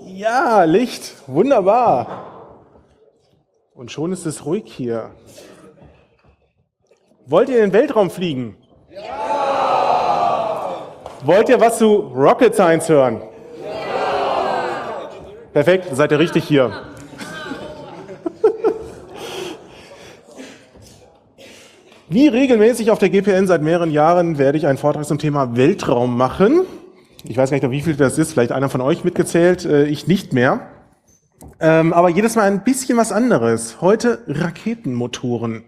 Ja, Licht, wunderbar. Und schon ist es ruhig hier. Wollt ihr in den Weltraum fliegen? Ja! Wollt ihr was zu Rocket Science hören? Ja! Perfekt, seid ihr richtig hier. Wie regelmäßig auf der GPN seit mehreren Jahren werde ich einen Vortrag zum Thema Weltraum machen. Ich weiß gar nicht, wie viel das ist, vielleicht einer von euch mitgezählt, ich nicht mehr. Aber jedes Mal ein bisschen was anderes. Heute Raketenmotoren.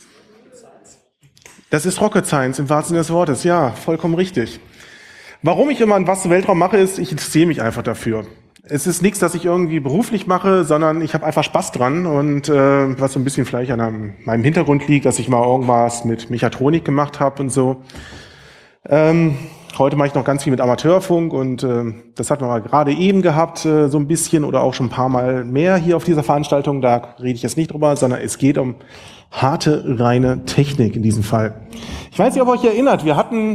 Das ist Rocket Science im wahrsten Sinne des Wortes, ja, vollkommen richtig. Warum ich immer was zum Weltraum mache, ist, ich interessiere mich einfach dafür. Es ist nichts, das ich irgendwie beruflich mache, sondern ich habe einfach Spaß dran und was so ein bisschen vielleicht an meinem Hintergrund liegt, dass ich mal irgendwas mit Mechatronik gemacht habe und so. Heute mache ich noch ganz viel mit Amateurfunk und das hatten wir mal gerade eben gehabt, so ein bisschen oder auch schon ein paar Mal mehr hier auf dieser Veranstaltung. Da rede ich jetzt nicht drüber, sondern es geht um harte, reine Technik in diesem Fall. Ich weiß nicht, ob ihr euch erinnert, wir hatten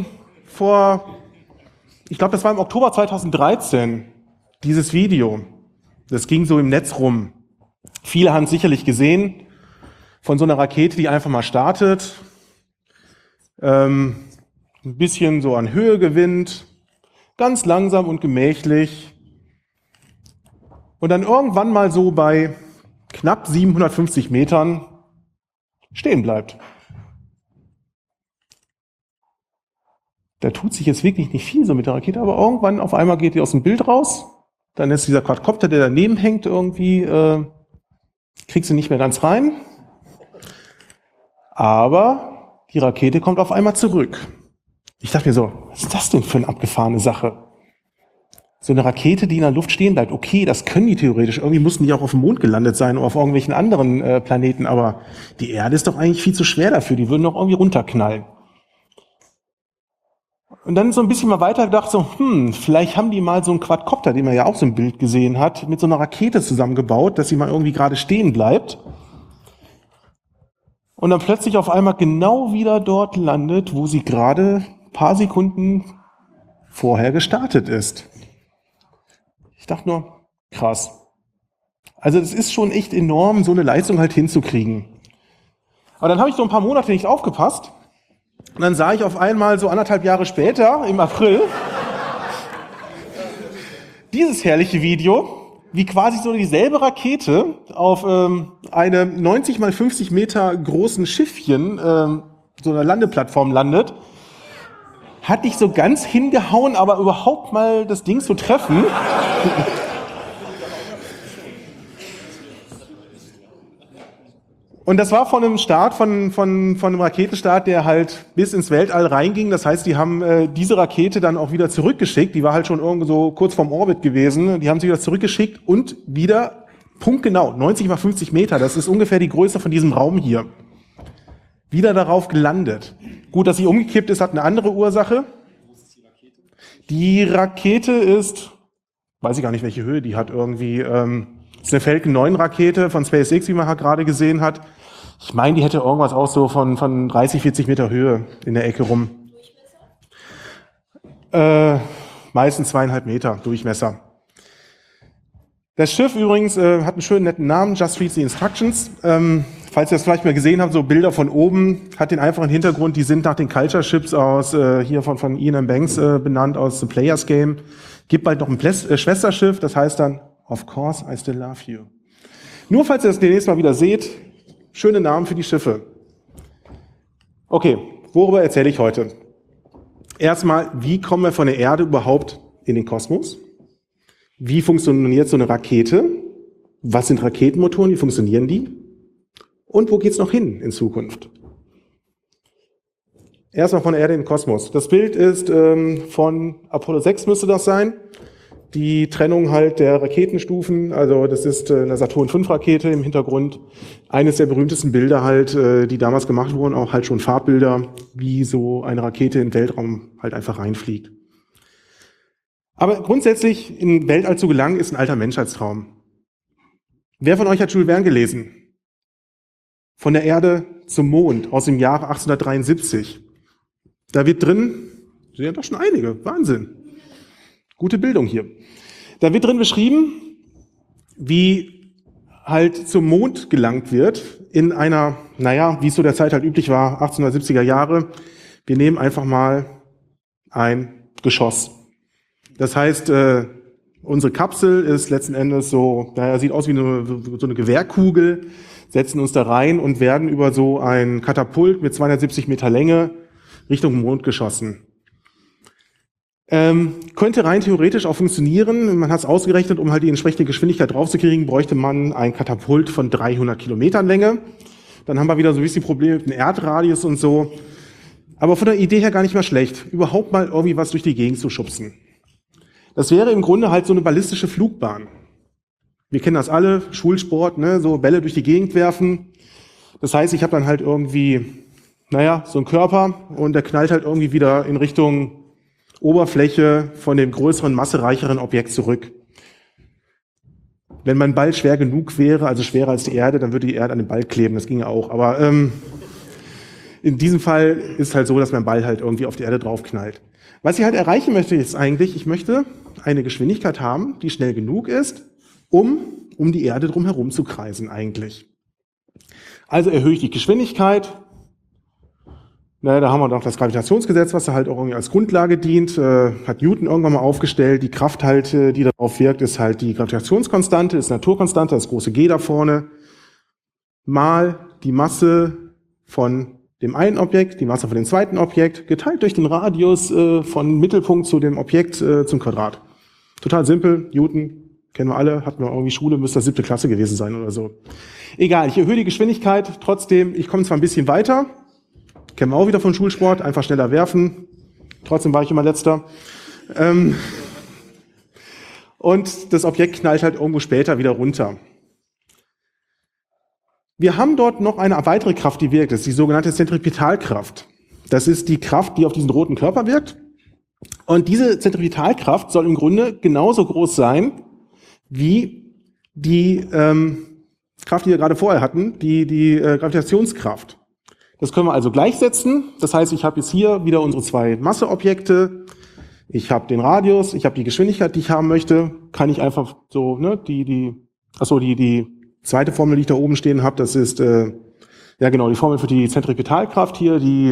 ich glaube, das war im Oktober 2013, dieses Video. Das ging so im Netz rum. Viele haben es sicherlich gesehen, von so einer Rakete, die einfach mal startet, ein bisschen so an Höhe gewinnt, ganz langsam und gemächlich und dann irgendwann mal so bei knapp 750 Metern stehen bleibt. Da tut sich jetzt wirklich nicht viel so mit der Rakete, aber irgendwann auf einmal geht die aus dem Bild raus, dann ist dieser Quadcopter, der daneben hängt, irgendwie, kriegst du nicht mehr ganz rein, aber die Rakete kommt auf einmal zurück. Ich dachte mir so, was ist das denn für eine abgefahrene Sache? So eine Rakete, die in der Luft stehen bleibt, okay, das können die theoretisch. Irgendwie mussten die auch auf dem Mond gelandet sein oder auf irgendwelchen anderen Planeten, aber die Erde ist doch eigentlich viel zu schwer dafür, die würden doch irgendwie runterknallen. Und dann so ein bisschen mal weiter gedacht, so, vielleicht haben die mal so einen Quadcopter, den man ja auch so im Bild gesehen hat, mit so einer Rakete zusammengebaut, dass sie mal irgendwie gerade stehen bleibt. Und dann plötzlich auf einmal genau wieder dort landet, wo sie gerade ein paar Sekunden vorher gestartet ist. Ich dachte nur, krass. Also es ist schon echt enorm, so eine Leistung halt hinzukriegen. Aber dann habe ich so ein paar Monate nicht aufgepasst. Und dann sah ich auf einmal so 1,5 Jahre später, im April, dieses herrliche Video, wie quasi so dieselbe Rakete auf einem 90 mal 50 Meter großen Schiffchen, so einer Landeplattform landet. Hat nicht so ganz hingehauen, aber überhaupt mal das Ding zu treffen. Und das war von einem Start, von einem Raketenstart, der halt bis ins Weltall reinging. Das heißt, die haben diese Rakete dann auch wieder zurückgeschickt. Die war halt schon irgendwo so kurz vorm Orbit gewesen. Die haben sie wieder zurückgeschickt und wieder punktgenau 90 mal 50 Meter. Das ist ungefähr die Größe von diesem Raum hier. Wieder darauf gelandet. Gut, dass sie umgekippt ist, hat eine andere Ursache. Die Rakete ist, weiß ich gar nicht, welche Höhe die hat, irgendwie, ist eine Falcon 9 Rakete von SpaceX, wie man halt gerade gesehen hat. Ich meine, die hätte irgendwas auch so von 30, 40 Meter Höhe in der Ecke rum. Meistens 2,5 Meter Durchmesser. Das Schiff übrigens hat einen schönen netten Namen, Just Read the Instructions. Falls ihr das vielleicht mal gesehen habt, so Bilder von oben, hat den einfachen Hintergrund, die sind nach den Culture Ships aus, hier von Ian M. Banks benannt, aus The Player's Game. Gibt bald noch ein Schwesterschiff, das heißt dann, Of course, I still love you. Nur falls ihr das demnächst mal wieder seht, schöne Namen für die Schiffe. Okay, worüber erzähle ich heute? Erstmal, wie kommen wir von der Erde überhaupt in den Kosmos? Wie funktioniert so eine Rakete? Was sind Raketenmotoren? Wie funktionieren die? Und wo geht's noch hin in Zukunft? Erstmal von der Erde in den Kosmos. Das Bild ist von Apollo 6 müsste das sein. Die Trennung halt der Raketenstufen, also das ist eine Saturn V Rakete im Hintergrund. Eines der berühmtesten Bilder halt, die damals gemacht wurden, auch halt schon Farbbilder, wie so eine Rakete in den Weltraum halt einfach reinfliegt. Aber grundsätzlich in den Weltall zu gelangen, ist ein alter Menschheitstraum. Wer von euch hat Jules Verne gelesen? Von der Erde zum Mond aus dem Jahre 1873. Da wird drin, sind ja doch schon einige, Wahnsinn. Gute Bildung hier. Da wird drin beschrieben, wie halt zum Mond gelangt wird in einer, naja, wie es so der Zeit halt üblich war, 1870er Jahre. Wir nehmen einfach mal ein Geschoss. Das heißt, unsere Kapsel ist letzten Endes so, naja, sieht aus wie so eine Gewehrkugel, setzen uns da rein und werden über so ein Katapult mit 270 Meter Länge Richtung Mond geschossen. Könnte rein theoretisch auch funktionieren. Man hat es ausgerechnet, um halt die entsprechende Geschwindigkeit draufzukriegen, bräuchte man ein Katapult von 300 Kilometern Länge. Dann haben wir wieder so ein bisschen Probleme mit dem Erdradius und so. Aber von der Idee her gar nicht mal schlecht, überhaupt mal irgendwie was durch die Gegend zu schubsen. Das wäre im Grunde halt so eine ballistische Flugbahn. Wir kennen das alle, Schulsport, ne, so Bälle durch die Gegend werfen. Das heißt, ich habe dann halt irgendwie, naja, so einen Körper und der knallt halt irgendwie wieder in Richtung Oberfläche von dem größeren, massereicheren Objekt zurück. Wenn mein Ball schwer genug wäre, also schwerer als die Erde, dann würde die Erde an den Ball kleben, das ginge auch. Aber in diesem Fall ist halt so, dass mein Ball halt irgendwie auf die Erde draufknallt. Was ich halt erreichen möchte jetzt eigentlich, ich möchte eine Geschwindigkeit haben, die schnell genug ist, um die Erde drumherum zu kreisen eigentlich. Also erhöhe ich die Geschwindigkeit. Na, da haben wir noch das Gravitationsgesetz, was da halt auch irgendwie als Grundlage dient, hat Newton irgendwann mal aufgestellt. Die Kraft halt, die darauf wirkt, ist halt die Gravitationskonstante, ist Naturkonstante, das große G da vorne, mal die Masse von dem einen Objekt, die Masse von dem zweiten Objekt, geteilt durch den Radius von Mittelpunkt zu dem Objekt zum Quadrat. Total simpel, Newton, kennen wir alle, hatten wir irgendwie Schule, müsste das 7. Klasse gewesen sein oder so. Egal, ich erhöhe die Geschwindigkeit, trotzdem, ich komme zwar ein bisschen weiter, kennen wir auch wieder von Schulsport, einfach schneller werfen. Trotzdem war ich immer Letzter. Und das Objekt knallt halt irgendwo später wieder runter. Wir haben dort noch eine weitere Kraft, die wirkt. Das ist die sogenannte Zentripetalkraft. Das ist die Kraft, die auf diesen roten Körper wirkt. Und diese Zentripetalkraft soll im Grunde genauso groß sein wie die Kraft, die wir gerade vorher hatten, die Gravitationskraft. Das können wir also gleichsetzen. Das heißt, ich habe jetzt hier wieder unsere zwei Masseobjekte. Ich habe den Radius, ich habe die Geschwindigkeit, die ich haben möchte. Kann ich einfach so, ne, die zweite Formel, die ich da oben stehen habe, das ist ja genau die Formel für die Zentripetalkraft hier, die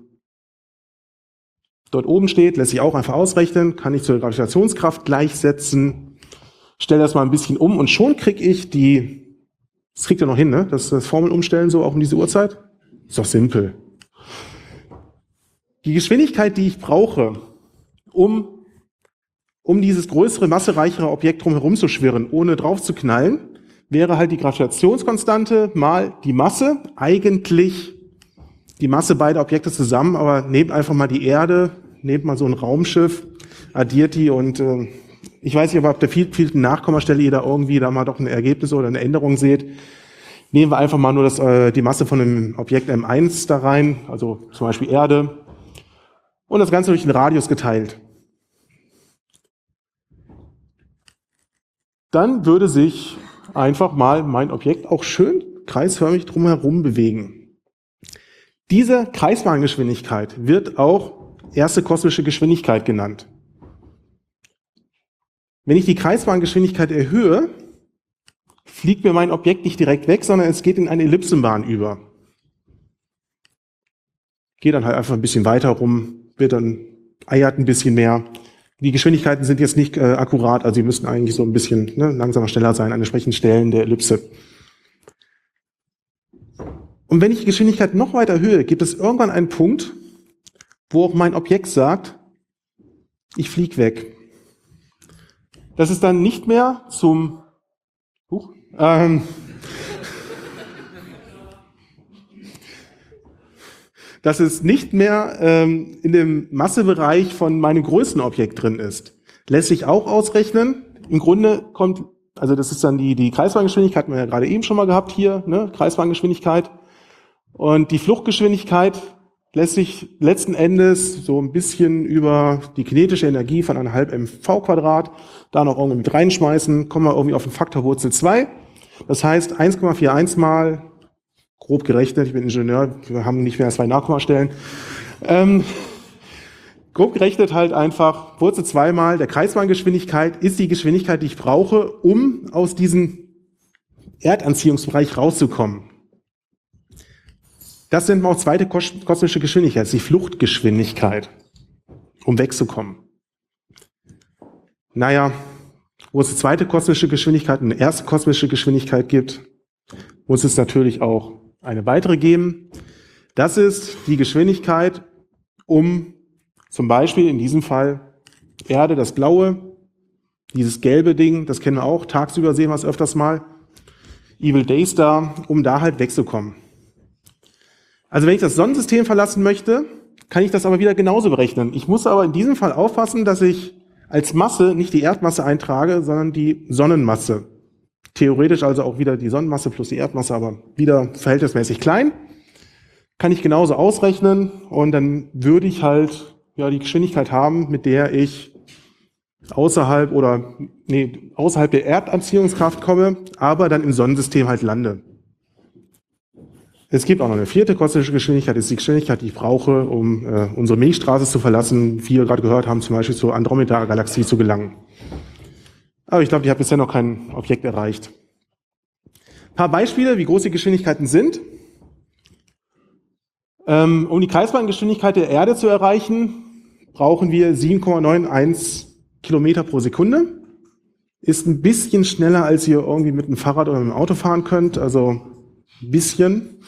dort oben steht, lässt sich auch einfach ausrechnen. Kann ich zur Gravitationskraft gleichsetzen. Stelle das mal ein bisschen um und schon kriege ich das kriegt ihr noch hin, ne? Das Formel umstellen so auch um diese Uhrzeit. Ist doch simpel. Die Geschwindigkeit, die ich brauche, um dieses größere, massereichere Objekt drumherum zu schwirren, ohne drauf zu knallen, wäre halt die Gravitationskonstante mal die Masse. Eigentlich die Masse beider Objekte zusammen, aber nehmt einfach mal die Erde, nehmt mal so ein Raumschiff, addiert die und ich weiß nicht, ob ab der vielten Nachkommastelle ihr da irgendwie da mal doch ein Ergebnis oder eine Änderung seht. Nehmen wir einfach mal nur die Masse von dem Objekt M1 da rein, also zum Beispiel Erde, und das Ganze durch den Radius geteilt. Dann würde sich einfach mal mein Objekt auch schön kreisförmig drumherum bewegen. Diese Kreisbahngeschwindigkeit wird auch erste kosmische Geschwindigkeit genannt. Wenn ich die Kreisbahngeschwindigkeit erhöhe, fliegt mir mein Objekt nicht direkt weg, sondern es geht in eine Ellipsenbahn über. Geht dann halt einfach ein bisschen weiter rum, eiert ein bisschen mehr. Die Geschwindigkeiten sind jetzt nicht akkurat, also sie müssten eigentlich so ein bisschen langsamer, schneller sein an entsprechenden Stellen der Ellipse. Und wenn ich die Geschwindigkeit noch weiter erhöhe, gibt es irgendwann einen Punkt, wo auch mein Objekt sagt, ich fliege weg. Das ist dann nicht mehr zum dass es nicht mehr in dem Massebereich von meinem größten Objekt drin ist. Lässt sich auch ausrechnen. Im Grunde kommt, also das ist dann die Kreisbahngeschwindigkeit, hatten wir ja gerade eben schon mal gehabt hier, ne? Kreisbahngeschwindigkeit. Und die Fluchtgeschwindigkeit lässt sich letzten Endes so ein bisschen über die kinetische Energie von 1,5 mv² da noch irgendwie mit reinschmeißen, kommen wir irgendwie auf den Faktor Wurzel 2. Das heißt 1,41 mal, grob gerechnet, ich bin Ingenieur, wir haben nicht mehr als 2 Nachkommastellen, kommen Grob gerechnet halt einfach Wurzel 2 mal der Kreisbahngeschwindigkeit ist die Geschwindigkeit, die ich brauche, um aus diesem Erdanziehungsbereich rauszukommen. Das nennt man auch zweite kosmische Geschwindigkeit, das ist die Fluchtgeschwindigkeit, um wegzukommen. Naja, wo es eine zweite kosmische Geschwindigkeit und eine erste kosmische Geschwindigkeit gibt, muss es natürlich auch eine weitere geben. Das ist die Geschwindigkeit, um zum Beispiel in diesem Fall Erde, das blaue, dieses gelbe Ding, das kennen wir auch, tagsüber sehen wir es öfters mal, Evil Daystar, um da halt wegzukommen. Also wenn ich das Sonnensystem verlassen möchte, kann ich das aber wieder genauso berechnen. Ich muss aber in diesem Fall aufpassen, dass ich als Masse nicht die Erdmasse eintrage, sondern die Sonnenmasse. Theoretisch also auch wieder die Sonnenmasse plus die Erdmasse, aber wieder verhältnismäßig klein. Kann ich genauso ausrechnen und dann würde ich halt ja die Geschwindigkeit haben, mit der ich außerhalb der Erdanziehungskraft komme, aber dann im Sonnensystem halt lande. Es gibt auch noch eine vierte kosmische Geschwindigkeit, das ist die Geschwindigkeit, die ich brauche, um unsere Milchstraße zu verlassen, wie wir gerade gehört haben, zum Beispiel zur Andromeda-Galaxie zu gelangen. Aber ich glaube, die hat bisher noch kein Objekt erreicht. Ein paar Beispiele, wie groß die Geschwindigkeiten sind. Um die Kreisbahngeschwindigkeit der Erde zu erreichen, brauchen wir 7,91 Kilometer pro Sekunde. Ist ein bisschen schneller, als ihr irgendwie mit dem Fahrrad oder mit dem Auto fahren könnt, also ein bisschen.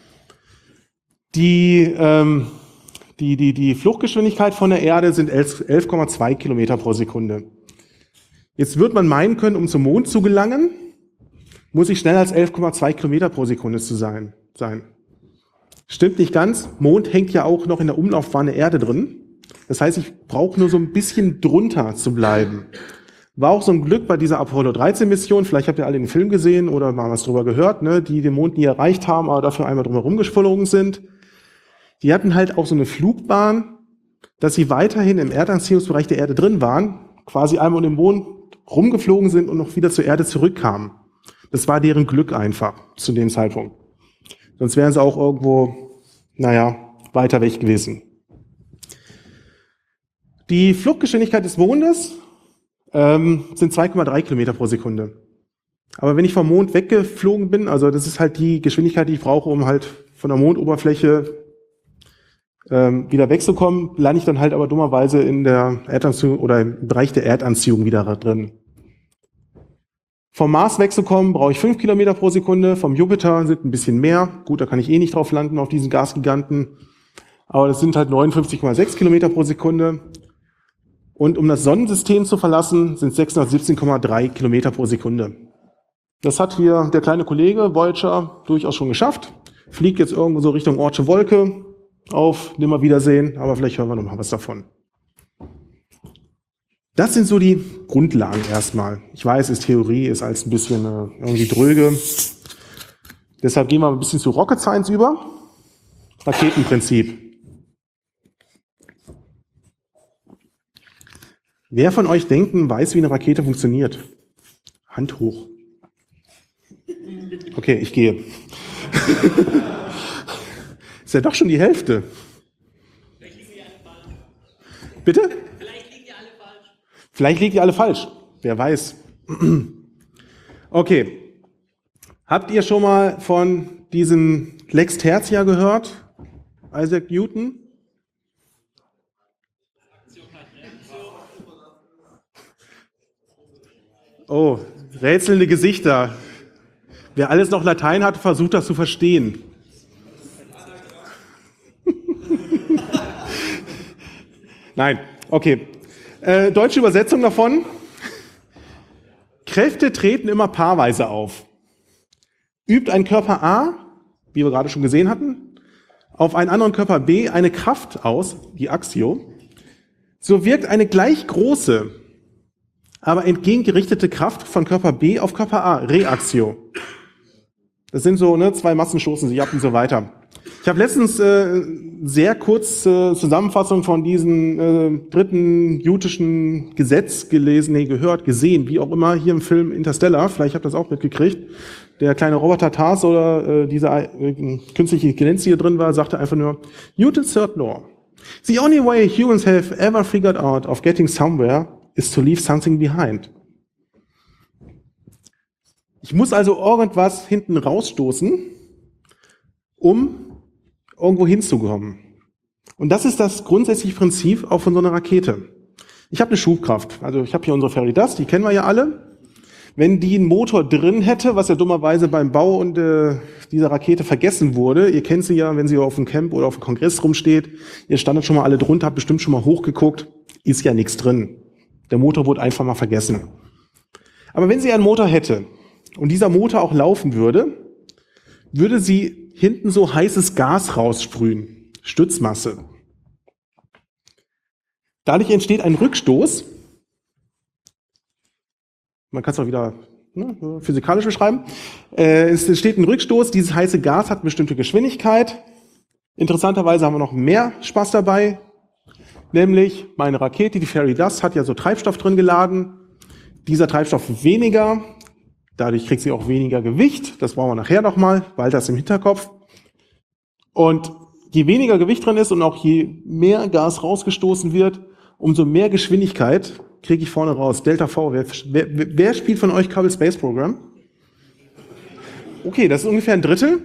Die Fluchtgeschwindigkeit von der Erde sind 11,2 Kilometer pro Sekunde. Jetzt wird man meinen können, um zum Mond zu gelangen, muss ich schneller als 11,2 Kilometer pro Sekunde zu sein. Stimmt nicht ganz. Mond hängt ja auch noch in der Umlaufbahn der Erde drin. Das heißt, ich brauche nur so ein bisschen drunter zu bleiben. War auch so ein Glück bei dieser Apollo 13 Mission. Vielleicht habt ihr alle den Film gesehen oder mal was drüber gehört, ne, die den Mond nie erreicht haben, aber dafür einmal drumherum geflogen sind. Die hatten halt auch so eine Flugbahn, dass sie weiterhin im Erdanziehungsbereich der Erde drin waren, quasi einmal um den Mond rumgeflogen sind und noch wieder zur Erde zurückkamen. Das war deren Glück einfach zu dem Zeitpunkt. Sonst wären sie auch irgendwo, weiter weg gewesen. Die Fluggeschwindigkeit des Mondes sind 2,3 Kilometer pro Sekunde. Aber wenn ich vom Mond weggeflogen bin, also das ist halt die Geschwindigkeit, die ich brauche, um halt von der Mondoberfläche wieder wegzukommen, lande ich dann halt aber dummerweise in der Erdanziehung oder im Bereich der Erdanziehung wieder drin. Vom Mars wegzukommen, brauche ich 5 Kilometer pro Sekunde, vom Jupiter sind ein bisschen mehr. Gut, da kann ich eh nicht drauf landen, auf diesen Gasgiganten. Aber das sind halt 59,6 Kilometer pro Sekunde. Und um das Sonnensystem zu verlassen, sind 617,3 Kilometer pro Sekunde. Das hat hier der kleine Kollege Voyager durchaus schon geschafft. Fliegt jetzt irgendwo so Richtung Oortsche Wolke auf Nimmerwiedersehen, aber vielleicht hören wir noch mal was davon. Das sind so die Grundlagen erstmal. Ich weiß, Theorie ist als ein bisschen irgendwie dröge. Deshalb gehen wir ein bisschen zu Rocket Science über. Raketenprinzip. Wer von euch denken, weiß, wie eine Rakete funktioniert? Hand hoch. Okay, ich gehe. Ist ja doch schon die Hälfte. Vielleicht liegen die alle falsch. Bitte? Vielleicht liegen die alle falsch. Vielleicht liegen die alle falsch. Wer weiß. Okay. Habt ihr schon mal von diesem Lex Tertia gehört? Isaac Newton? Oh, rätselnde Gesichter. Wer alles noch Latein hat, versucht das zu verstehen. Nein, okay. Deutsche Übersetzung davon. Kräfte treten immer paarweise auf. Übt ein Körper A, wie wir gerade schon gesehen hatten, auf einen anderen Körper B eine Kraft aus, die Axio, so wirkt eine gleich große, aber entgegengerichtete Kraft von Körper B auf Körper A, Reaxio. Das sind so, zwei Massen stoßen sich ab und so weiter. Ich habe letztens sehr kurz Zusammenfassung von diesem dritten Newtonschen Gesetz gehört, gesehen, wie auch immer, hier im Film Interstellar, vielleicht habt ihr das auch mitgekriegt. Der kleine Roboter Tars oder diese künstliche Intelligenz, die hier drin war, sagte einfach nur, Newton's Third Law. The only way humans have ever figured out of getting somewhere is to leave something behind. Ich muss also irgendwas hinten rausstoßen, um irgendwo hinzukommen. Und das ist das grundsätzliche Prinzip auch von so einer Rakete. Ich habe eine Schubkraft. Also ich habe hier unsere Faraday, die kennen wir ja alle. Wenn die einen Motor drin hätte, was ja dummerweise beim Bau und dieser Rakete vergessen wurde, ihr kennt sie ja, wenn sie auf dem Camp oder auf dem Kongress rumsteht, ihr standet schon mal alle drunter, habt bestimmt schon mal hochgeguckt, ist ja nichts drin. Der Motor wurde einfach mal vergessen. Aber wenn sie einen Motor hätte und dieser Motor auch laufen würde, würde sie hinten so heißes Gas raussprühen, Stützmasse. Dadurch entsteht ein Rückstoß. Man kann es auch wieder physikalisch beschreiben. Es entsteht ein Rückstoß, dieses heiße Gas hat eine bestimmte Geschwindigkeit. Interessanterweise haben wir noch mehr Spaß dabei, nämlich meine Rakete, die Faraday, hat ja so Treibstoff drin geladen. Dieser Treibstoff weniger, dadurch kriegt sie auch weniger Gewicht. Das brauchen wir nachher nochmal, bald das im Hinterkopf. Und je weniger Gewicht drin ist und auch je mehr Gas rausgestoßen wird, umso mehr Geschwindigkeit kriege ich vorne raus. Delta V. Wer spielt von euch Kerbal Space Program? Okay, das ist ungefähr ein Drittel.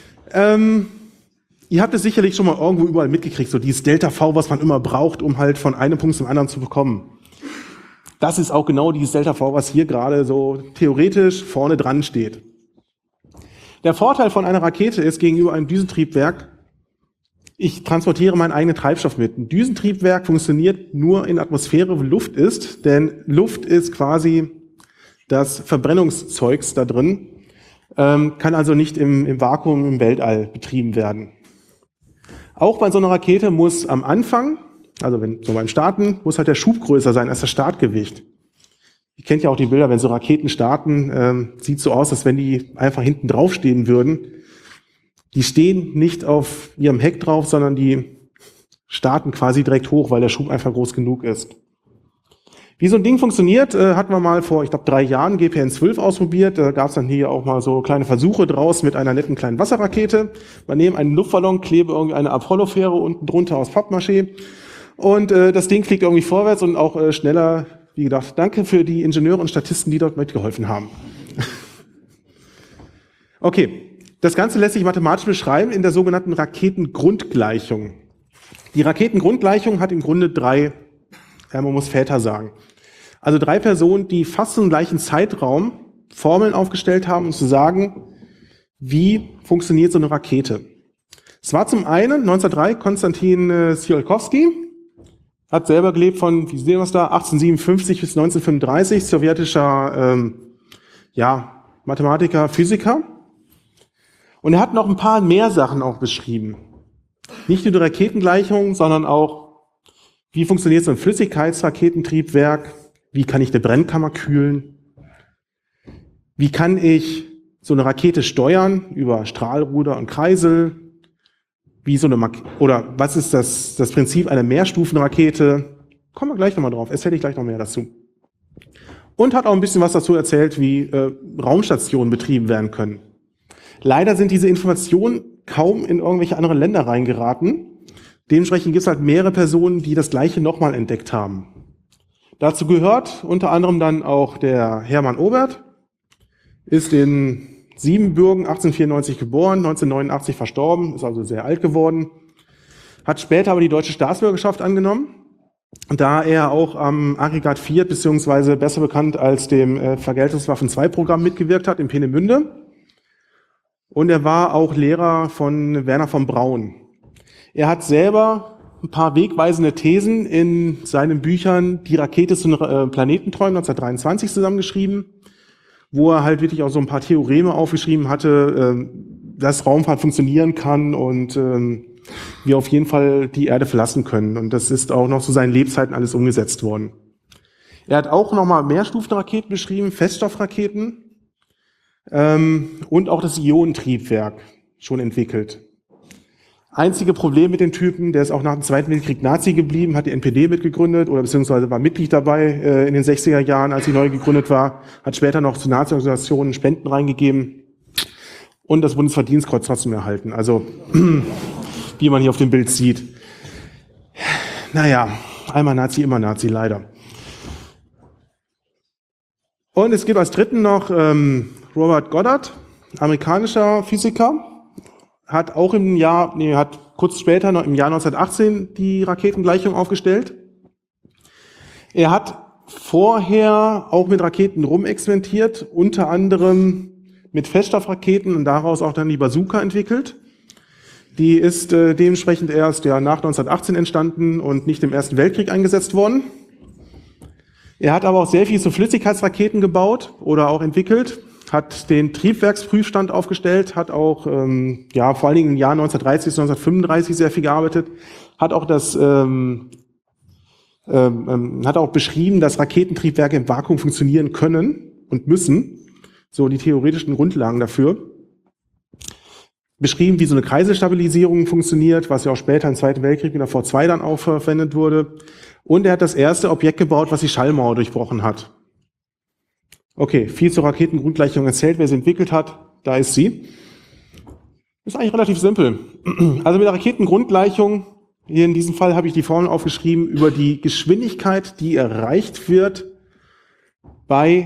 Ihr habt es sicherlich schon mal irgendwo überall mitgekriegt, so dieses Delta V, was man immer braucht, um halt von einem Punkt zum anderen zu bekommen. Das ist auch genau dieses Delta V, was hier gerade so theoretisch vorne dran steht. Der Vorteil von einer Rakete ist gegenüber einem Düsentriebwerk, ich transportiere meinen eigenen Treibstoff mit. Ein Düsentriebwerk funktioniert nur in Atmosphäre, wo Luft ist, denn Luft ist quasi das Verbrennungszeugs da drin, kann also nicht im Vakuum im Weltall betrieben werden. Auch bei so einer Rakete muss am Anfang, also so beim Starten, muss halt der Schub größer sein als das Startgewicht. Ihr kennt ja auch die Bilder, wenn so Raketen starten, sieht so aus, als wenn die einfach hinten drauf stehen würden. Die stehen nicht auf ihrem Heck drauf, sondern die starten quasi direkt hoch, weil der Schub einfach groß genug ist. Wie so ein Ding funktioniert, hatten wir mal vor, ich glaube 3 Jahren GPN 12 ausprobiert. Da gab es dann hier auch mal so kleine Versuche draus mit einer netten kleinen Wasserrakete. Man nehme einen Luftballon, klebe irgendwie eine Apollofähre unten drunter aus Pappmaché und das Ding fliegt irgendwie vorwärts und auch schneller. Wie gedacht, danke für die Ingenieure und Statisten, die dort mitgeholfen haben. Okay. Das Ganze lässt sich mathematisch beschreiben in der sogenannten Raketengrundgleichung. Die Raketengrundgleichung hat im Grunde 3, man muss Väter sagen. Also 3 Personen, die fast im gleichen Zeitraum Formeln aufgestellt haben, um zu sagen, wie funktioniert so eine Rakete. Es war zum einen 1903 Konstantin Tsiolkovsky, hat selber gelebt von, wie sehen wir es da, 1857 bis 1935, sowjetischer Mathematiker, Physiker. Und er hat noch ein paar mehr Sachen auch beschrieben. Nicht nur die Raketengleichung, sondern auch, wie funktioniert so ein Flüssigkeitsraketentriebwerk, wie kann ich eine Brennkammer kühlen, wie kann ich so eine Rakete steuern über Strahlruder und Kreisel, oder was ist das Prinzip einer Mehrstufenrakete? Kommen wir gleich nochmal drauf, erzähle ich gleich noch mehr dazu. Und hat auch ein bisschen was dazu erzählt, wie Raumstationen betrieben werden können. Leider sind diese Informationen kaum in irgendwelche anderen Länder reingeraten. Dementsprechend gibt es halt mehrere Personen, die das Gleiche nochmal entdeckt haben. Dazu gehört unter anderem dann auch der Hermann Oberth, ist in Siebenbürgen 1894 geboren, 1989 verstorben, ist also sehr alt geworden, hat später aber die deutsche Staatsbürgerschaft angenommen, da er auch am Aggregat 4, beziehungsweise besser bekannt als dem Vergeltungswaffen-2-Programm mitgewirkt hat in Peenemünde. Und er war auch Lehrer von Werner von Braun. Er hat selber ein paar wegweisende Thesen in seinen Büchern Die Rakete zu Planetenträumen 1923 zusammengeschrieben, wo er halt wirklich auch so ein paar Theoreme aufgeschrieben hatte, dass Raumfahrt funktionieren kann und wir auf jeden Fall die Erde verlassen können. Und das ist auch noch zu seinen Lebzeiten alles umgesetzt worden. Er hat auch nochmal Mehrstufenraketen beschrieben, Feststoffraketen, und auch das Ionentriebwerk schon entwickelt. Einzige Problem mit dem Typen, der ist auch nach dem Zweiten Weltkrieg Nazi geblieben, hat die NPD mitgegründet oder beziehungsweise war Mitglied dabei in den 60er Jahren, als sie neu gegründet war, hat später noch zu Nazi-Organisationen Spenden reingegeben und das Bundesverdienstkreuz trotzdem erhalten. Also, wie man hier auf dem Bild sieht. naja, einmal Nazi, immer Nazi, leider. Und es gibt als dritten noch Robert Goddard, amerikanischer Physiker, hat auch hat kurz später, noch im Jahr 1918, die Raketengleichung aufgestellt. Er hat vorher auch mit Raketen rumexperimentiert, unter anderem mit Feststoffraketen und daraus auch dann die Bazooka entwickelt. Die ist dementsprechend erst nach 1918 entstanden und nicht im Ersten Weltkrieg eingesetzt worden. Er hat aber auch sehr viel zu Flüssigkeitsraketen gebaut oder auch entwickelt, hat den Triebwerksprüfstand aufgestellt, hat auch vor allen Dingen im Jahr 1930 bis 1935 sehr viel gearbeitet, hat auch hat auch beschrieben, dass Raketentriebwerke im Vakuum funktionieren können und müssen, so die theoretischen Grundlagen dafür. Beschrieben, wie so eine Kreiselstabilisierung funktioniert, was ja auch später im Zweiten Weltkrieg in der V2 dann auch verwendet wurde. Und er hat das erste Objekt gebaut, was die Schallmauer durchbrochen hat. Okay, viel zur Raketengrundgleichung erzählt, wer sie entwickelt hat, da ist sie. Ist eigentlich relativ simpel. Also mit der Raketengrundgleichung, hier in diesem Fall habe ich die Formel aufgeschrieben über die Geschwindigkeit, die erreicht wird bei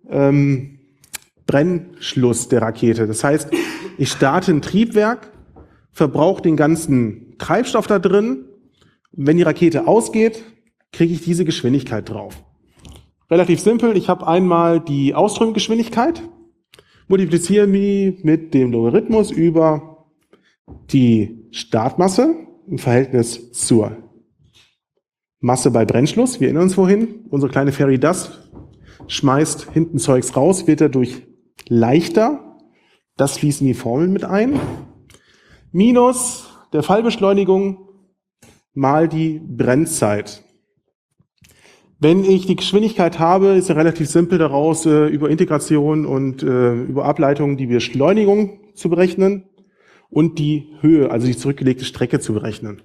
Brennschluss der Rakete. Das heißt, ich starte ein Triebwerk, verbrauche den ganzen Treibstoff da drin. Wenn die Rakete ausgeht, kriege ich diese Geschwindigkeit drauf. Relativ simpel, ich habe einmal die Ausströmgeschwindigkeit, multipliziere die mit dem Logarithmus über die Startmasse im Verhältnis zur Masse bei Brennschluss. Wir erinnern uns vorhin, unsere kleine Fairy Dust schmeißt hinten Zeugs raus, wird dadurch leichter. Das fließt in die Formel mit ein. Minus der Fallbeschleunigung mal die Brennzeit. Wenn ich die Geschwindigkeit habe, ist ja relativ simpel daraus über Integration und über Ableitung die Beschleunigung zu berechnen und die Höhe, also die zurückgelegte Strecke zu berechnen.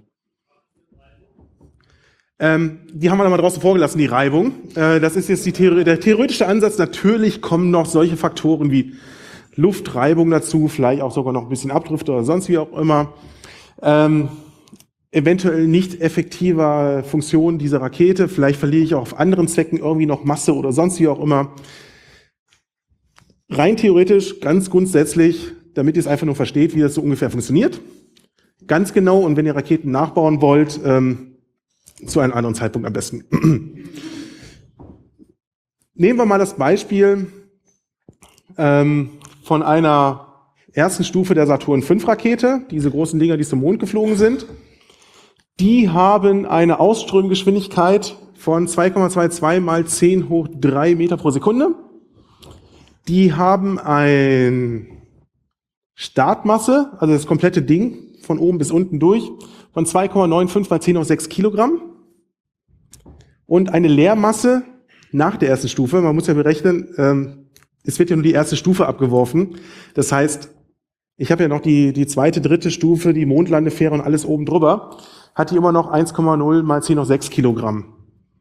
Die haben wir dann mal draußen vorgelassen, die Reibung. Das ist jetzt der theoretische Ansatz. Natürlich kommen noch solche Faktoren wie Luftreibung dazu, vielleicht auch sogar noch ein bisschen Abdrift oder sonst wie auch immer. Eventuell nicht effektiver Funktion dieser Rakete. Vielleicht verliere ich auch auf anderen Zwecken irgendwie noch Masse oder sonst wie auch immer. Rein theoretisch, ganz grundsätzlich, damit ihr es einfach nur versteht, wie das so ungefähr funktioniert. Ganz genau, und wenn ihr Raketen nachbauen wollt, zu einem anderen Zeitpunkt am besten. Nehmen wir mal das Beispiel von einer ersten Stufe der Saturn-V-Rakete, diese großen Dinger, die zum Mond geflogen sind. Die haben eine Ausströmgeschwindigkeit von 2,22 mal 10 hoch 3 Meter pro Sekunde. Die haben eine Startmasse, also das komplette Ding von oben bis unten durch, von 2,95 mal 10 hoch 6 Kilogramm. Und eine Leermasse nach der ersten Stufe. Man muss ja berechnen, es wird ja nur die erste Stufe abgeworfen. Das heißt, ich habe ja noch die zweite, dritte Stufe, die Mondlandefähre und alles oben drüber. Hat die immer noch 1,0 mal 10 hoch 6 Kilogramm.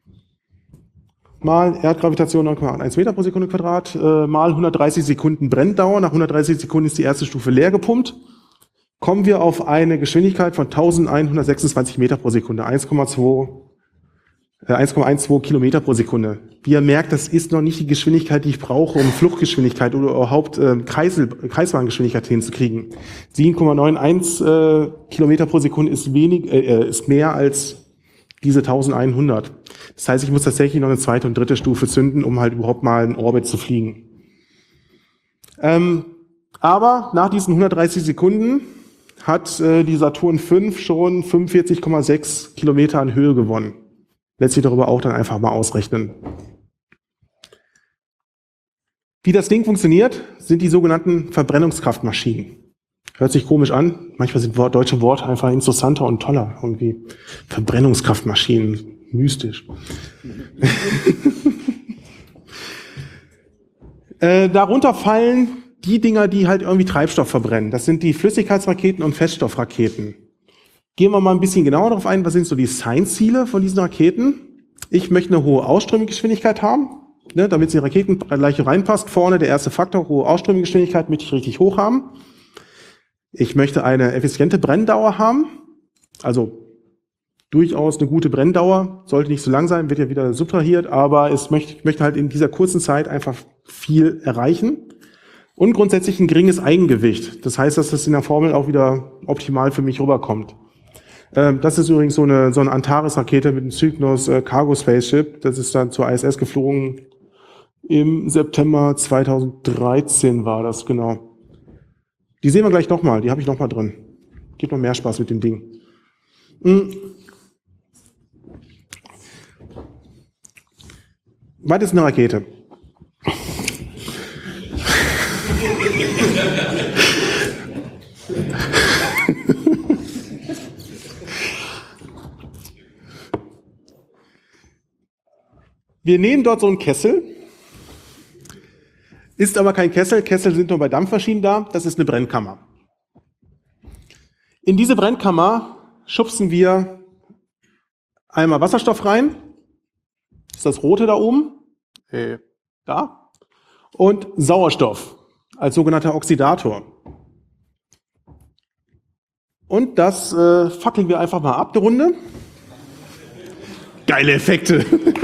Mal Erdgravitation 9,1 Meter pro Sekunde Quadrat, mal 130 Sekunden Brenndauer. Nach 130 Sekunden ist die erste Stufe leer gepumpt. Kommen wir auf eine Geschwindigkeit von 1126 Meter pro Sekunde, 1,12 Kilometer pro Sekunde. Wie ihr merkt, das ist noch nicht die Geschwindigkeit, die ich brauche, um Fluchtgeschwindigkeit oder überhaupt Kreisbahngeschwindigkeit hinzukriegen. 7,91 Kilometer pro Sekunde ist mehr als diese 1100. Das heißt, ich muss tatsächlich noch eine zweite und dritte Stufe zünden, um halt überhaupt mal in Orbit zu fliegen. Aber nach diesen 130 Sekunden hat die Saturn V schon 45,6 Kilometer an Höhe gewonnen. Lässt sich darüber auch dann einfach mal ausrechnen. Wie das Ding funktioniert, sind die sogenannten Verbrennungskraftmaschinen. Hört sich komisch an, manchmal sind deutsche Worte einfach interessanter und toller. Irgendwie Verbrennungskraftmaschinen, mystisch. Darunter fallen die Dinger, die halt irgendwie Treibstoff verbrennen. Das sind die Flüssigkeitsraketen und Feststoffraketen. Gehen wir mal ein bisschen genauer darauf ein, was sind so die Science-Ziele von diesen Raketen. Ich möchte eine hohe Ausströmgeschwindigkeit haben, ne, damit sie in die Raketengleichung reinpasst. Vorne der erste Faktor, hohe Ausströmgeschwindigkeit, möchte ich richtig hoch haben. Ich möchte eine effiziente Brenndauer haben, also durchaus eine gute Brenndauer, sollte nicht so lang sein, wird ja wieder subtrahiert, aber es möchte halt in dieser kurzen Zeit einfach viel erreichen. Und grundsätzlich ein geringes Eigengewicht. Das heißt, dass das in der Formel auch wieder optimal für mich rüberkommt. Das ist übrigens so eine Antares-Rakete mit einem Cygnus Cargo Spaceship. Das ist dann zur ISS geflogen. Im September 2013 war das, genau. Die sehen wir gleich nochmal, die habe ich nochmal drin. Gibt noch mehr Spaß mit dem Ding. Was ist eine Rakete? Wir nehmen dort so einen Kessel, ist aber kein Kessel, Kessel sind nur bei Dampfmaschinen da, das ist eine Brennkammer. In diese Brennkammer schubsen wir einmal Wasserstoff rein, das ist das rote da oben, da, und Sauerstoff als sogenannter Oxidator. Und das fackeln wir einfach mal ab, die Runde. Geile Effekte.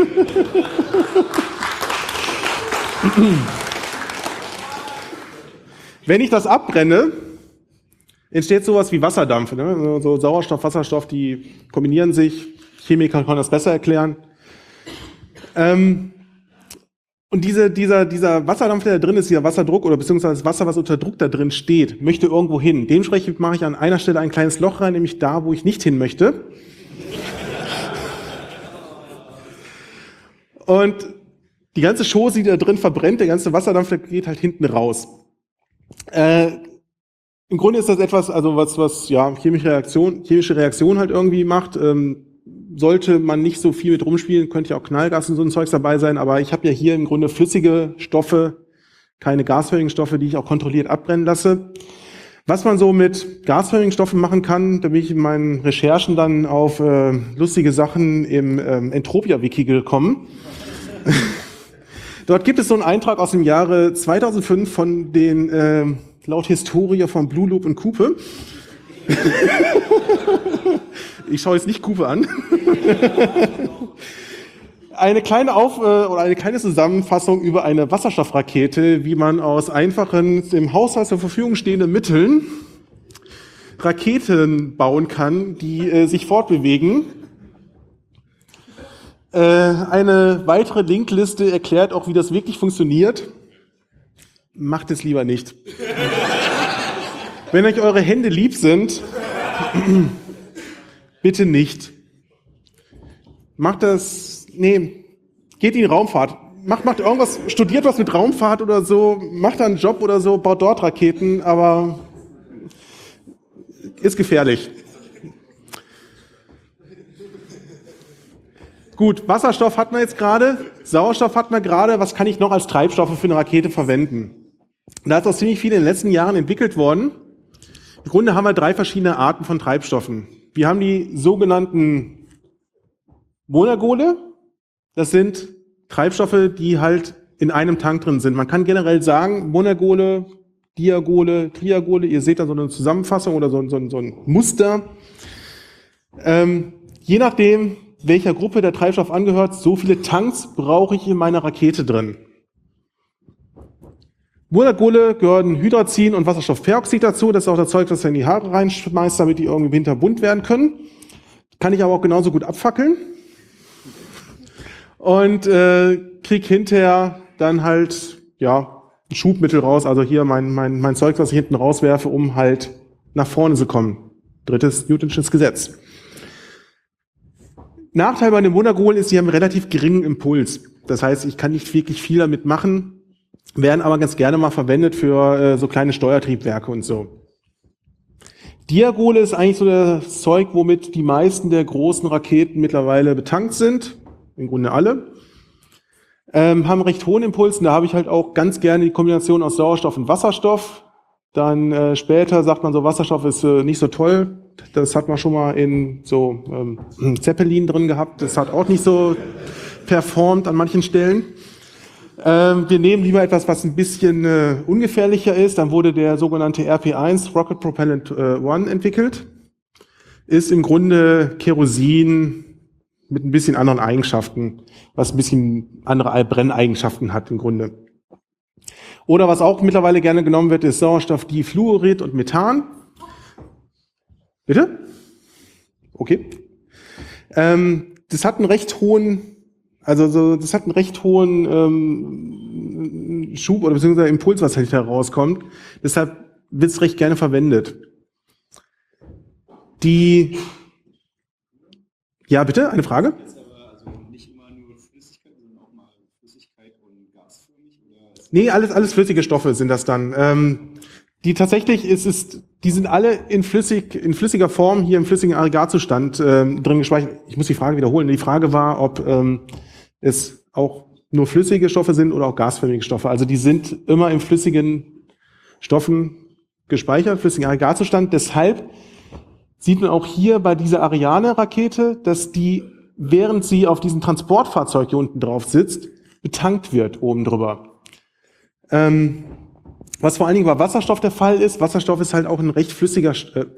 Wenn ich das abbrenne, entsteht sowas wie Wasserdampf. Ne? So Sauerstoff, Wasserstoff, die kombinieren sich. Chemiker können das besser erklären. Und dieser Wasserdampf, der da drin ist, dieser Wasserdruck oder beziehungsweise das Wasser, was unter Druck da drin steht, möchte irgendwo hin. Dementsprechend mache ich an einer Stelle ein kleines Loch rein, nämlich da, wo ich nicht hin möchte. Und die ganze Chose, die da drin verbrennt, der ganze Wasserdampf, der geht halt hinten raus. Im Grunde ist das etwas, also was ja chemische Reaktion halt irgendwie macht. Sollte man nicht so viel mit rumspielen, könnte ja auch Knallgas und so ein Zeugs dabei sein, aber ich habe ja hier im Grunde flüssige Stoffe, keine gasförmigen Stoffe, die ich auch kontrolliert abbrennen lasse. Was man so mit gasförmigen Stoffen machen kann, da bin ich in meinen Recherchen dann auf lustige Sachen im Entropia-Wiki gekommen. Dort gibt es so einen Eintrag aus dem Jahre 2005 von den, laut Historie von Blue Loop und Kupe. Ich schaue jetzt nicht Kupe an. Eine kleine Zusammenfassung über eine Wasserstoffrakete, wie man aus einfachen, im Haushalt zur Verfügung stehenden Mitteln Raketen bauen kann, die sich fortbewegen. Eine weitere Linkliste erklärt auch, wie das wirklich funktioniert. Macht es lieber nicht. Wenn euch eure Hände lieb sind, bitte nicht. Macht das, geht in die Raumfahrt. Macht irgendwas, studiert was mit Raumfahrt oder so, macht da einen Job oder so, baut dort Raketen, aber ist gefährlich. Gut, Wasserstoff hatten wir jetzt gerade, Sauerstoff hatten wir gerade, was kann ich noch als Treibstoffe für eine Rakete verwenden? Da ist auch ziemlich viel in den letzten Jahren entwickelt worden. Im Grunde haben wir 3 verschiedene Arten von Treibstoffen. Wir haben die sogenannten Monergole. Das sind Treibstoffe, die halt in einem Tank drin sind. Man kann generell sagen, Monergole, Diagole, Triagole, ihr seht da so eine Zusammenfassung oder so ein Muster. Je nachdem, welcher Gruppe der Treibstoff angehört, so viele Tanks brauche ich in meiner Rakete drin. Monergole gehören Hydrazin und Wasserstoffperoxid dazu. Das ist auch das Zeug, das ihr in die Haare reinschmeißt, damit die irgendwie im Winter bunt werden können. Kann ich aber auch genauso gut abfackeln. Und krieg hinterher dann halt ein Schubmittel raus. Also hier mein Zeug, was ich hinten rauswerfe, um halt nach vorne zu kommen. 3. Newtonsches Gesetz. Nachteil bei den Monergolen ist, sie haben einen relativ geringen Impuls. Das heißt, ich kann nicht wirklich viel damit machen, werden aber ganz gerne mal verwendet für so kleine Steuertriebwerke und so. Diagole ist eigentlich so das Zeug, womit die meisten der großen Raketen mittlerweile betankt sind. Im Grunde alle. Haben recht hohen Impuls, und da habe ich halt auch ganz gerne die Kombination aus Sauerstoff und Wasserstoff. Dann später sagt man so, Wasserstoff ist nicht so toll. Das hat man schon mal in so Zeppelin drin gehabt. Das hat auch nicht so performt an manchen Stellen. Wir nehmen lieber etwas, was ein bisschen ungefährlicher ist. Dann wurde der sogenannte RP1, Rocket Propellant 1, entwickelt. ist im Grunde Kerosin mit ein bisschen anderen Eigenschaften, was ein bisschen andere Brenneigenschaften hat im Grunde. Oder was auch mittlerweile gerne genommen wird, ist Sauerstoffdifluorid und Methan. Bitte? Okay. Das hat einen recht hohen, Schub oder beziehungsweise Impuls, was halt herauskommt. Deshalb wird es recht gerne verwendet. Ja, bitte, eine Frage? Ist aber also nicht immer nur Flüssigkeit, sondern auch mal Flüssigkeit und gasförmig? Oder? Nee, alles flüssige Stoffe sind das dann. Die sind alle in flüssiger Form hier im flüssigen Aggregatzustand drin gespeichert. Ich muss die Frage wiederholen. Die Frage war, ob es auch nur flüssige Stoffe sind oder auch gasförmige Stoffe. Also die sind immer in flüssigen Stoffen gespeichert, flüssigen Aggregatzustand. Deshalb sieht man auch hier bei dieser Ariane-Rakete, dass die, während sie auf diesem Transportfahrzeug hier unten drauf sitzt, betankt wird oben drüber. Was vor allen Dingen bei Wasserstoff der Fall ist, Wasserstoff ist halt auch ein recht flüchtiger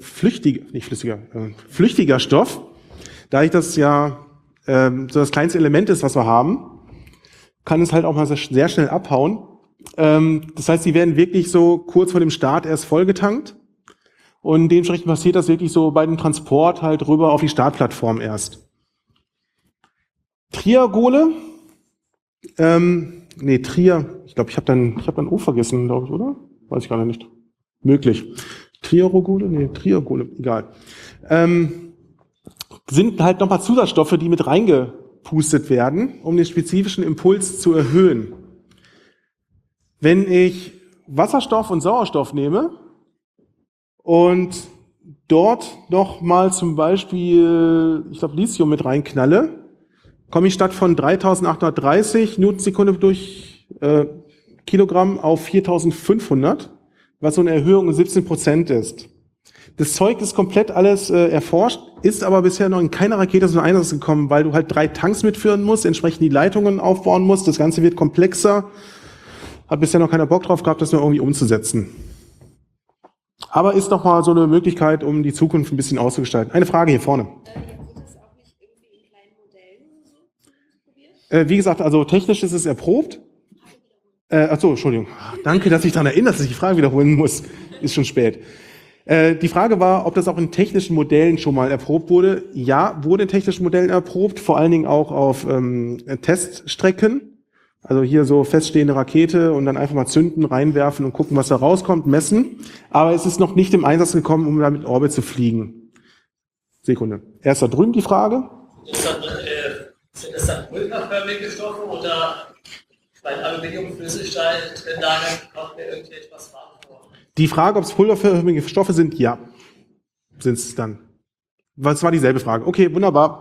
Stoff. Dadurch, dass es ja so das kleinste Element ist, was wir haben, kann es halt auch mal sehr schnell abhauen. Das heißt, sie werden wirklich so kurz vor dem Start erst vollgetankt. Und dementsprechend passiert das wirklich so bei dem Transport halt rüber auf die Startplattform erst. Triagole, ich glaube, ich habe dann O vergessen, glaube ich, oder? Weiß ich gar nicht. Möglich. Triagole, egal. Sind halt nochmal Zusatzstoffe, die mit reingepustet werden, um den spezifischen Impuls zu erhöhen. Wenn ich Wasserstoff und Sauerstoff nehme, und dort noch mal zum Beispiel, ich glaube, Lithium mit reinknalle, komme ich statt von 3830 Newtonsekunde durch Kilogramm auf 4500, was so eine Erhöhung um 17% ist. Das Zeug ist komplett alles erforscht, ist aber bisher noch in keiner Rakete zum Einsatz gekommen, weil du halt 3 Tanks mitführen musst, entsprechend die Leitungen aufbauen musst. Das Ganze wird komplexer. Hat bisher noch keiner Bock drauf gehabt, das nur irgendwie umzusetzen. Aber ist doch mal so eine Möglichkeit, um die Zukunft ein bisschen auszugestalten. Eine Frage hier vorne. Wird das auch nicht irgendwie in kleinen Modellen so probiert? Wie gesagt, also technisch ist es erprobt. Entschuldigung. Danke, dass ich daran erinnere, dass ich die Frage wiederholen muss. Ist schon spät. Die Frage war, ob das auch in technischen Modellen schon mal erprobt wurde. Ja, wurde in technischen Modellen erprobt, vor allen Dingen auch auf Teststrecken. Also hier so feststehende Rakete und dann einfach mal zünden, reinwerfen und gucken, was da rauskommt, messen. Aber es ist noch nicht im Einsatz gekommen, um damit in Orbit zu fliegen. Sekunde. Erst da drüben die Frage. Sind das dann pulverförmige Stoffe oder bei Aluminiumflüssigkeit drin lagern, kommt mir irgendetwas Farbe vor? Die Frage, ob es pulverförmige Stoffe sind, ja. Sind es dann. Das war dieselbe Frage. Okay, wunderbar.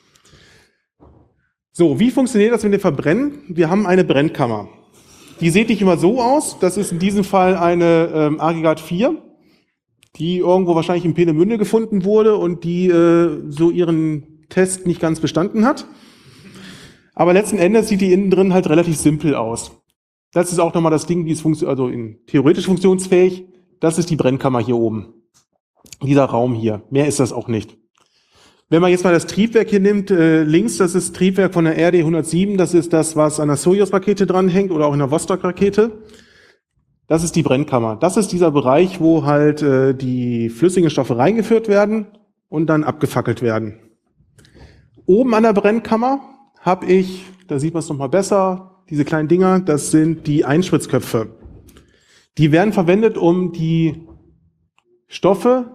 So, wie funktioniert das mit dem Verbrennen? Wir haben eine Brennkammer. Die sieht nicht immer so aus. Das ist in diesem Fall eine Aggregat 4, die irgendwo wahrscheinlich in Peenemünde gefunden wurde und die so ihren Test nicht ganz bestanden hat. Aber letzten Endes sieht die innen drin halt relativ simpel aus. Das ist auch nochmal das Ding, also theoretisch funktionsfähig. Das ist die Brennkammer hier oben. Dieser Raum hier. Mehr ist das auch nicht. Wenn man jetzt mal das Triebwerk hier nimmt, links, das ist Triebwerk von der RD-107, das ist das, was an der Sojus-Rakete dranhängt oder auch in der Vostok-Rakete. Das ist die Brennkammer. Das ist dieser Bereich, wo halt die flüssigen Stoffe reingeführt werden und dann abgefackelt werden. Oben an der Brennkammer habe ich, da sieht man es nochmal besser, diese kleinen Dinger, das sind die Einspritzköpfe. Die werden verwendet, um die Stoffe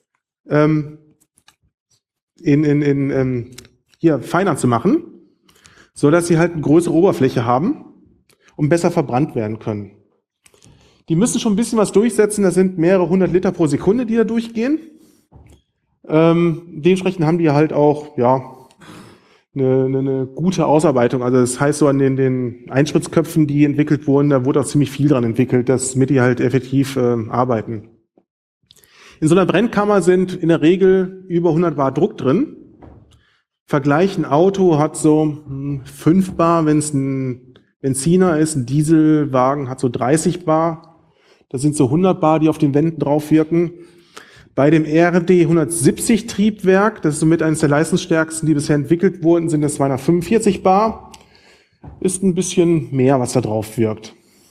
hier feiner zu machen, so dass sie halt eine größere Oberfläche haben und besser verbrannt werden können. Die müssen schon ein bisschen was durchsetzen, das sind mehrere 100 Liter pro Sekunde, die da durchgehen. Dementsprechend haben die halt auch, ja, eine gute Ausarbeitung. Also das heißt so an den Einspritzköpfen, die entwickelt wurden, da wurde auch ziemlich viel dran entwickelt, damit die halt effektiv arbeiten. In so einer Brennkammer sind in der Regel über 100 Bar Druck drin. Vergleich, ein Auto hat so 5 Bar, wenn es ein Benziner ist, ein Dieselwagen hat so 30 Bar. Das sind so 100 Bar, die auf den Wänden drauf wirken. Bei dem RD 170 Triebwerk, das ist somit eines der leistungsstärksten, die bisher entwickelt wurden, sind es 245 bar. Ist ein bisschen mehr, was da drauf wirkt.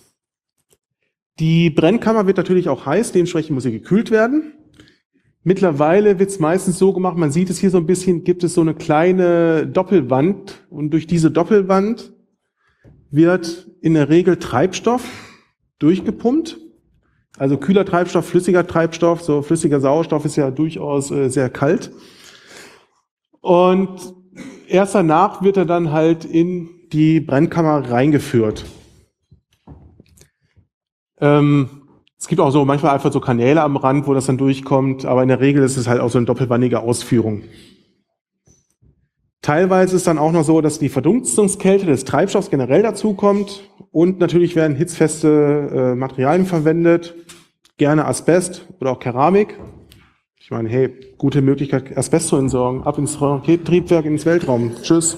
Die Brennkammer wird natürlich auch heiß, dementsprechend muss sie gekühlt werden. Mittlerweile wird es meistens so gemacht, man sieht es hier so ein bisschen, gibt es so eine kleine Doppelwand und durch diese Doppelwand wird in der Regel Treibstoff durchgepumpt. Also kühler Treibstoff, flüssiger Treibstoff, so flüssiger Sauerstoff ist ja durchaus sehr kalt. Und erst danach wird er dann halt in die Brennkammer reingeführt. Es gibt auch so manchmal einfach so Kanäle am Rand, wo das dann durchkommt, aber in der Regel ist es halt auch so eine doppelwandige Ausführung. Teilweise ist dann auch noch so, dass die Verdunstungskälte des Treibstoffs generell dazukommt und natürlich werden hitzfeste Materialien verwendet, gerne Asbest oder auch Keramik. Ich meine, hey, gute Möglichkeit, Asbest zu entsorgen. Ab ins Raketentriebwerk, ins Weltraum. Tschüss.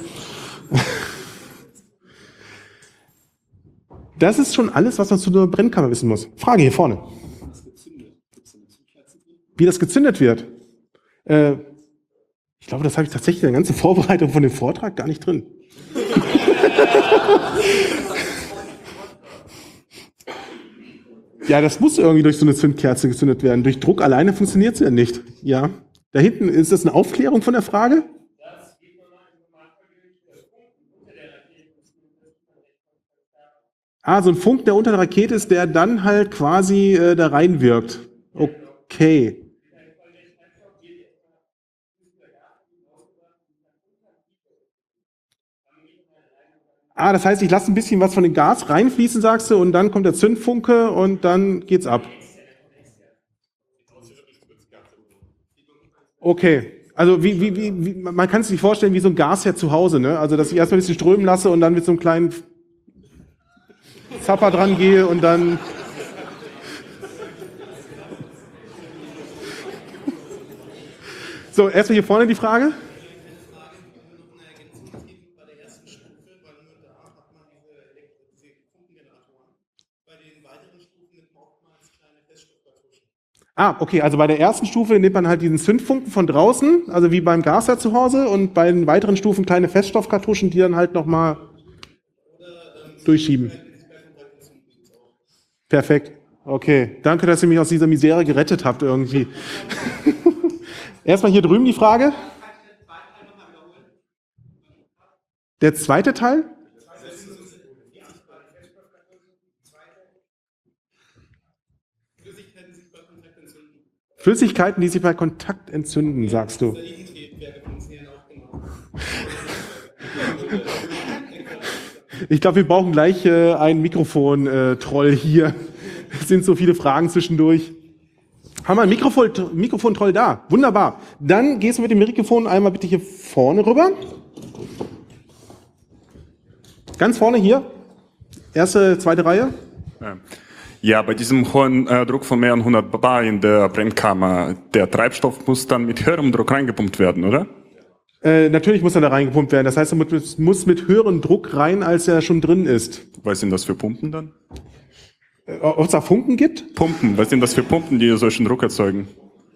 Das ist schon alles, was man zu einer Brennkammer wissen muss. Frage hier vorne. Wie das gezündet wird? Ich glaube, das habe ich tatsächlich in der ganzen Vorbereitung von dem Vortrag gar nicht drin. Ja, das muss irgendwie durch so eine Zündkerze gezündet werden. Durch Druck alleine funktioniert es ja nicht. Ja. Da hinten, ist das eine Aufklärung von der Frage? Ah, so ein Funken, der unter der Rakete ist, der dann halt quasi da reinwirkt. Okay. Ah, das heißt, ich lasse ein bisschen was von dem Gas reinfließen, sagst du, und dann kommt der Zündfunke und dann geht's ab. Okay. Also man kann es sich vorstellen wie so ein Gasherd zu Hause, ne? Also dass ich erstmal ein bisschen strömen lasse und dann mit so einem kleinen Zapper dran gehe und dann. So, erstmal hier vorne die Frage. Ah, okay, also bei der ersten Stufe nimmt man halt diesen Zündfunken von draußen, also wie beim Gasherd zu Hause, und bei den weiteren Stufen kleine Feststoffkartuschen, die dann halt nochmal durchschieben. Perfekt. Okay, danke, dass ihr mich aus dieser Misere gerettet habt irgendwie. Erstmal hier drüben die Frage. Der zweite Teil? Flüssigkeiten, die sich bei Kontakt entzünden, sagst du. Ich glaube, wir brauchen gleich einen Mikrofon-Troll hier. Es sind so viele Fragen zwischendurch. Haben wir einen Mikrofon-Troll da? Wunderbar. Dann gehst du mit dem Mikrofon einmal bitte hier vorne rüber. Ganz vorne hier. Erste, zweite Reihe. Ja, bei diesem hohen Druck von mehreren 100 bar in der Brennkammer, der Treibstoff muss dann mit höherem Druck reingepumpt werden, oder? Natürlich muss er da reingepumpt werden. Das heißt, er muss mit höherem Druck rein, als er schon drin ist. Was sind das für Pumpen dann? Ob es da Funken gibt? Pumpen, was sind das für Pumpen, die solchen Druck erzeugen?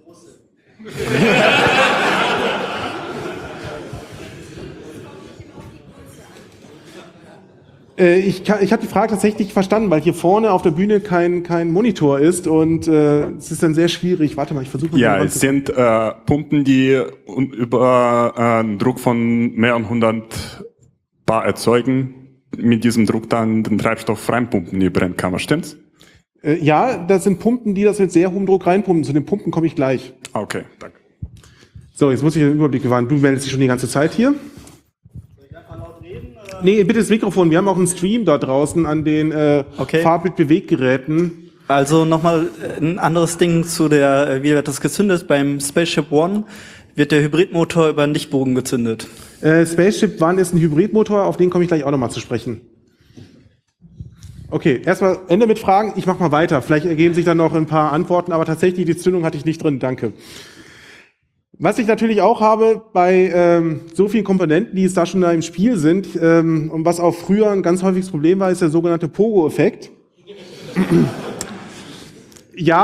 Ich habe die Frage tatsächlich verstanden, weil hier vorne auf der Bühne kein Monitor ist und es ist dann sehr schwierig. Warte mal, ich versuche mal. Ja, es sind Pumpen, die über einen Druck von mehreren 100 bar erzeugen, mit diesem Druck dann den Treibstoff reinpumpen in die Brennkammer, stimmt's? Ja, das sind Pumpen, die das mit sehr hohem Druck reinpumpen. Zu den Pumpen komme ich gleich. Okay, danke. So, jetzt muss ich den Überblick bewahren. Du meldest dich schon die ganze Zeit hier. Nee, bitte das Mikrofon. Wir haben auch einen Stream da draußen an den Fahrbild-Beweggeräten. Also nochmal ein anderes Ding zu der, wie wird das gezündet? Beim Spaceship One wird der Hybridmotor über einen Lichtbogen gezündet. Spaceship One ist ein Hybridmotor, auf den komme ich gleich auch nochmal zu sprechen. Okay, erstmal Ende mit Fragen. Ich mache mal weiter. Vielleicht ergeben sich dann noch ein paar Antworten, aber tatsächlich die Zündung hatte ich nicht drin. Danke. Was ich natürlich auch habe bei so vielen Komponenten, die es da schon da im Spiel sind, und was auch früher ein ganz häufiges Problem war, ist der sogenannte Pogo-Effekt. Ja,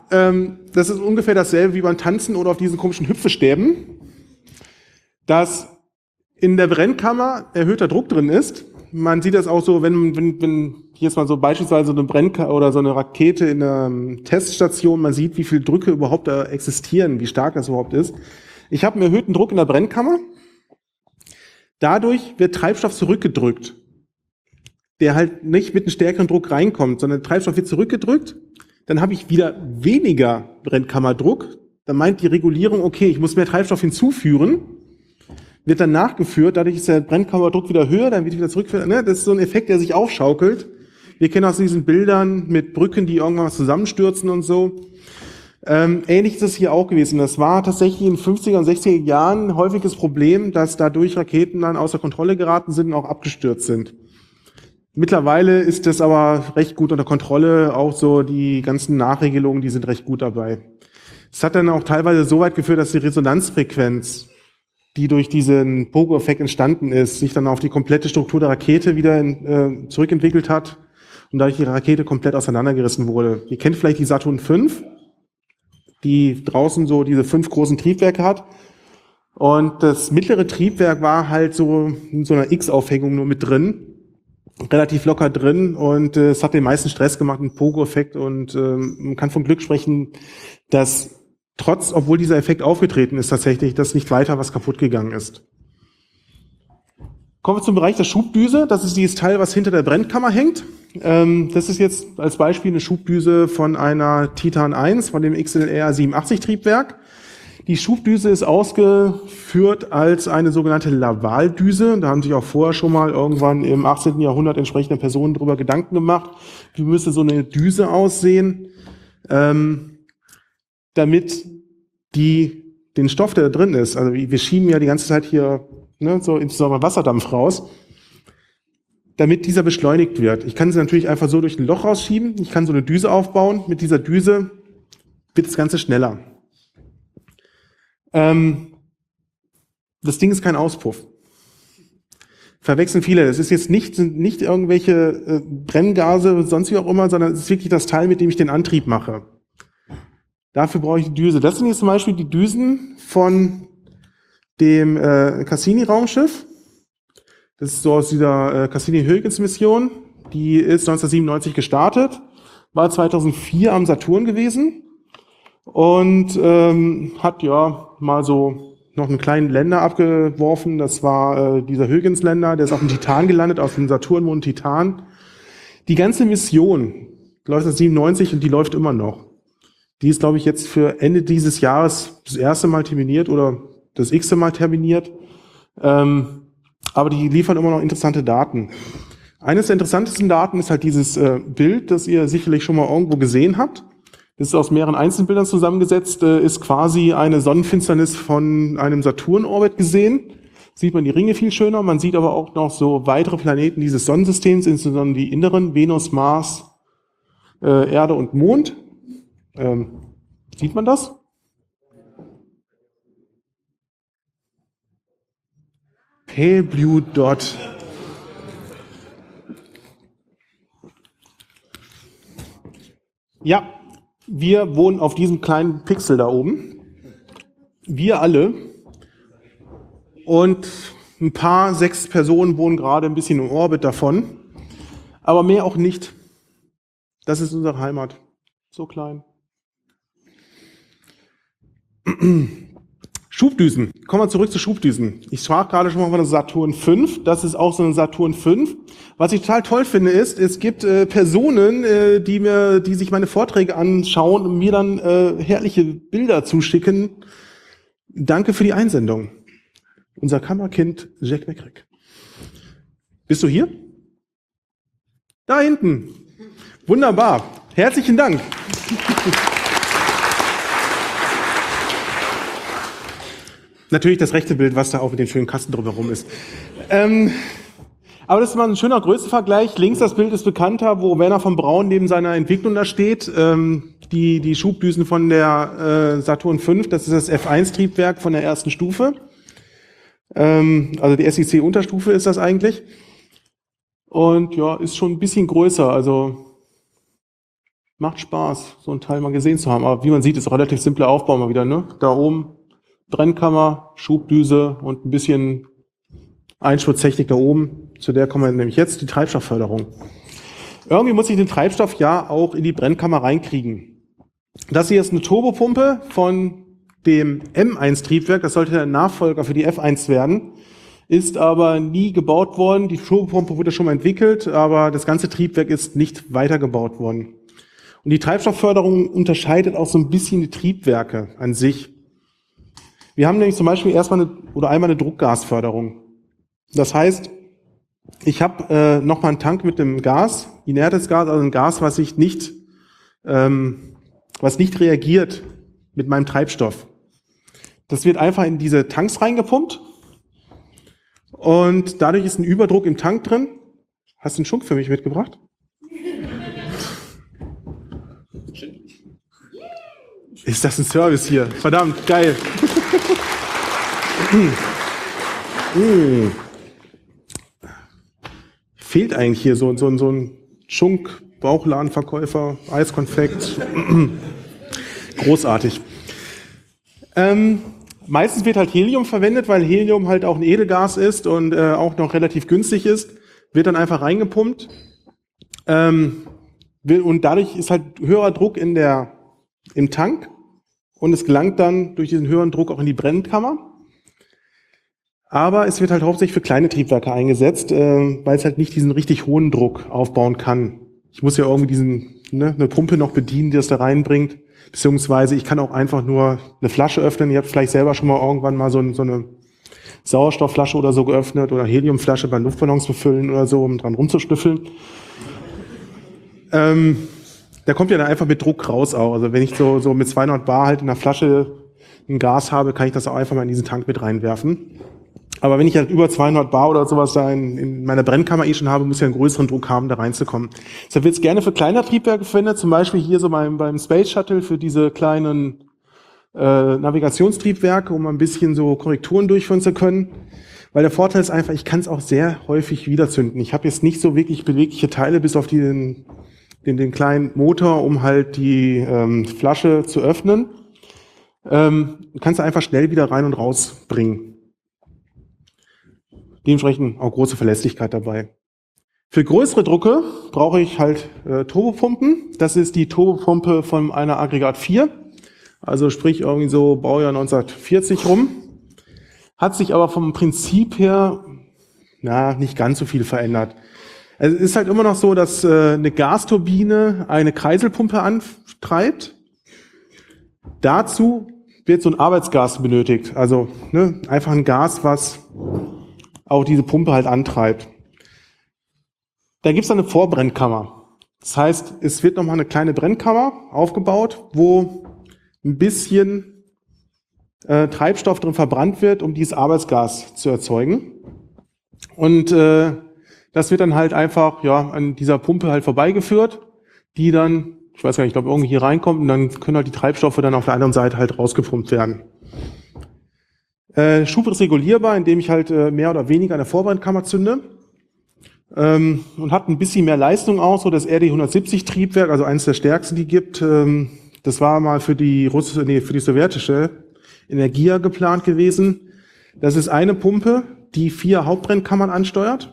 das ist ungefähr dasselbe wie beim Tanzen oder auf diesen komischen Hüpfestäben, dass in der Brennkammer erhöhter Druck drin ist. Man sieht das auch so, wenn jetzt mal so beispielsweise eine Brennkammer oder so eine Rakete in einer Teststation, man sieht, wie viel Drücke überhaupt da existieren, wie stark das überhaupt ist. Ich habe einen erhöhten Druck in der Brennkammer. Dadurch wird Treibstoff zurückgedrückt, der halt nicht mit einem stärkeren Druck reinkommt, sondern der Treibstoff wird zurückgedrückt. Dann habe ich wieder weniger Brennkammerdruck. Dann meint die Regulierung, okay, ich muss mehr Treibstoff hinzuführen. Wird dann nachgeführt, dadurch ist der Brennkammerdruck wieder höher, dann wird wieder zurückgeführt. Ne? Das ist so ein Effekt, der sich aufschaukelt. Wir kennen aus diesen Bildern mit Brücken, die irgendwann mal zusammenstürzen und so. Ähnlich ist es hier auch gewesen. Das war tatsächlich in den 50er und 60er Jahren ein häufiges Problem, dass dadurch Raketen dann außer Kontrolle geraten sind und auch abgestürzt sind. Mittlerweile ist das aber recht gut unter Kontrolle. Auch so die ganzen Nachregelungen, die sind recht gut dabei. Es hat dann auch teilweise so weit geführt, dass die Resonanzfrequenz, die durch diesen Pogo-Effekt entstanden ist, sich dann auf die komplette Struktur der Rakete wieder zurückentwickelt hat und dadurch die Rakete komplett auseinandergerissen wurde. Ihr kennt vielleicht die Saturn V, die draußen so diese 5 großen Triebwerke hat. Und das mittlere Triebwerk war halt so in so einer X-Aufhängung nur mit drin, relativ locker drin, und es hat den meisten Stress gemacht, einen Pogo-Effekt, und man kann von Glück sprechen, dass obwohl dieser Effekt aufgetreten ist, tatsächlich, dass nicht weiter was kaputt gegangen ist. Kommen wir zum Bereich der Schubdüse. Das ist dieses Teil, was hinter der Brennkammer hängt. Das ist jetzt als Beispiel eine Schubdüse von einer Titan 1, von dem XLR 87 Triebwerk. Die Schubdüse ist ausgeführt als eine sogenannte Lavaldüse. Da haben sich auch vorher schon mal irgendwann im 18. Jahrhundert entsprechende Personen darüber Gedanken gemacht, wie müsste so eine Düse aussehen, damit den Stoff, der da drin ist, also wir schieben ja die ganze Zeit hier so insbesondere Wasserdampf raus, damit dieser beschleunigt wird. Ich kann sie natürlich einfach so durch ein Loch rausschieben, ich kann so eine Düse aufbauen, mit dieser Düse wird das Ganze schneller. Das Ding ist kein Auspuff. Verwechseln viele. Das ist jetzt nicht irgendwelche Brenngase, sonst wie auch immer, sondern es ist wirklich das Teil, mit dem ich den Antrieb mache. Dafür brauche ich die Düse. Das sind jetzt zum Beispiel die Düsen von dem Cassini-Raumschiff. Das ist so aus dieser Cassini-Huygens-Mission. Die ist 1997 gestartet, war 2004 am Saturn gewesen und hat ja mal so noch einen kleinen Länder abgeworfen. Das war dieser Huygens-Länder, der ist auf dem Titan gelandet, auf dem Saturnmond Titan. Die ganze Mission läuft seit 97 und die läuft immer noch. Die ist, glaube ich, jetzt für Ende dieses Jahres das erste Mal terminiert oder das x-te Mal terminiert. Aber die liefern immer noch interessante Daten. Eines der interessantesten Daten ist halt dieses Bild, das ihr sicherlich schon mal irgendwo gesehen habt. Das ist aus mehreren Einzelbildern zusammengesetzt, ist quasi eine Sonnenfinsternis von einem Saturn-Orbit gesehen. Sieht man die Ringe viel schöner. Man sieht aber auch noch so weitere Planeten dieses Sonnensystems, insbesondere die inneren, Venus, Mars, Erde und Mond. Sieht man das? Pale Blue Dot. Ja, wir wohnen auf diesem kleinen Pixel da oben. Wir alle. Und ein paar, 6 Personen wohnen gerade ein bisschen im Orbit davon. Aber mehr auch nicht. Das ist unsere Heimat. So klein. Schubdüsen. Kommen wir zurück zu Schubdüsen. Ich sprach gerade schon mal von der Saturn V. Das ist auch so eine Saturn V. Was ich total toll finde, ist, es gibt Personen, die sich meine Vorträge anschauen und mir dann herrliche Bilder zuschicken. Danke für die Einsendung. Unser Kammerkind Jack Weckrick. Bist du hier? Da hinten. Wunderbar. Herzlichen Dank. Natürlich das rechte Bild, was da auch mit dem schönen Kasten drumherum ist. Aber das ist mal ein schöner Größenvergleich. Links das Bild ist bekannter, wo Werner von Braun neben seiner Entwicklung da steht. Die Schubdüsen von der Saturn V, das ist das F1-Triebwerk von der ersten Stufe. Also die SIC-Unterstufe ist das eigentlich. Und ja, ist schon ein bisschen größer. Also Macht Spaß, so ein Teil mal gesehen zu haben. Aber wie man sieht, ist ein relativ simpler Aufbau mal wieder, ne? Da oben Brennkammer, Schubdüse und ein bisschen Einspurtechnik da oben. Zu der kommen wir nämlich jetzt, die Treibstoffförderung. Irgendwie muss ich den Treibstoff ja auch in die Brennkammer reinkriegen. Das hier ist eine Turbopumpe von dem M1-Triebwerk. Das sollte der Nachfolger für die F1 werden. Ist aber nie gebaut worden. Die Turbopumpe wurde schon mal entwickelt, aber das ganze Triebwerk ist nicht weitergebaut worden. Und die Treibstoffförderung unterscheidet auch so ein bisschen die Triebwerke an sich. Wir haben nämlich zum Beispiel einmal eine Druckgasförderung. Das heißt, ich habe nochmal einen Tank mit einem Gas, inertes Gas, also ein Gas, was nicht reagiert mit meinem Treibstoff. Das wird einfach in diese Tanks reingepumpt und dadurch ist ein Überdruck im Tank drin. Hast du einen Schunk für mich mitgebracht? Ist das ein Service hier? Verdammt, geil. Fehlt eigentlich hier so ein Schunk, Bauchladenverkäufer, Eiskonfekt. Großartig. Meistens wird halt Helium verwendet, weil Helium halt auch ein Edelgas ist und auch noch relativ günstig ist. Wird dann einfach reingepumpt. Und dadurch ist halt höherer Druck im Tank und es gelangt dann durch diesen höheren Druck auch in die Brennkammer. Aber es wird halt hauptsächlich für kleine Triebwerke eingesetzt, weil es halt nicht diesen richtig hohen Druck aufbauen kann. Ich muss ja irgendwie eine Pumpe noch bedienen, die das da reinbringt. Beziehungsweise ich kann auch einfach nur eine Flasche öffnen. Ihr habt vielleicht selber schon mal irgendwann mal so eine Sauerstoffflasche oder so geöffnet oder Heliumflasche bei Luftballons befüllen oder so, um dran rumzuschnüffeln. Da kommt ja dann einfach mit Druck raus auch. Also wenn ich so mit 200 Bar halt in der Flasche ein Gas habe, kann ich das auch einfach mal in diesen Tank mit reinwerfen. Aber wenn ich halt über 200 Bar oder sowas da in meiner Brennkammer schon habe, muss ich einen größeren Druck haben, da reinzukommen. Deshalb wird es gerne für kleine Triebwerke verwendet, zum Beispiel hier so beim Space Shuttle für diese kleinen Navigationstriebwerke, um ein bisschen so Korrekturen durchführen zu können. Weil der Vorteil ist einfach, ich kann es auch sehr häufig wiederzünden. Ich habe jetzt nicht so wirklich bewegliche Teile, bis auf den kleinen Motor, um halt die Flasche zu öffnen. Kannst du einfach schnell wieder rein und raus bringen. Dementsprechend auch große Verlässlichkeit dabei. Für größere Drucke brauche ich halt Turbopumpen. Das ist die Turbopumpe von einer Aggregat 4. Also sprich irgendwie so Baujahr 1940 rum. Hat sich aber vom Prinzip her nicht ganz so viel verändert. Also es ist halt immer noch so, dass eine Gasturbine eine Kreiselpumpe antreibt. Dazu wird so ein Arbeitsgas benötigt. Also einfach ein Gas, was auch diese Pumpe halt antreibt. Da gibt's dann eine Vorbrennkammer. Das heißt, es wird nochmal eine kleine Brennkammer aufgebaut, wo ein bisschen Treibstoff drin verbrannt wird, um dieses Arbeitsgas zu erzeugen. Und das wird dann halt einfach an dieser Pumpe halt vorbeigeführt, die dann, ich weiß gar nicht, ich glaube irgendwie hier reinkommt und dann können halt die Treibstoffe dann auf der anderen Seite halt rausgepumpt werden. Schub ist regulierbar, indem ich halt mehr oder weniger an der Vorbrennkammer zünde und hat ein bisschen mehr Leistung auch, so das RD-170 Triebwerk, also eines der stärksten, die gibt. Das war mal für die sowjetische Energia geplant gewesen. Das ist eine Pumpe, die 4 Hauptbrennkammern ansteuert.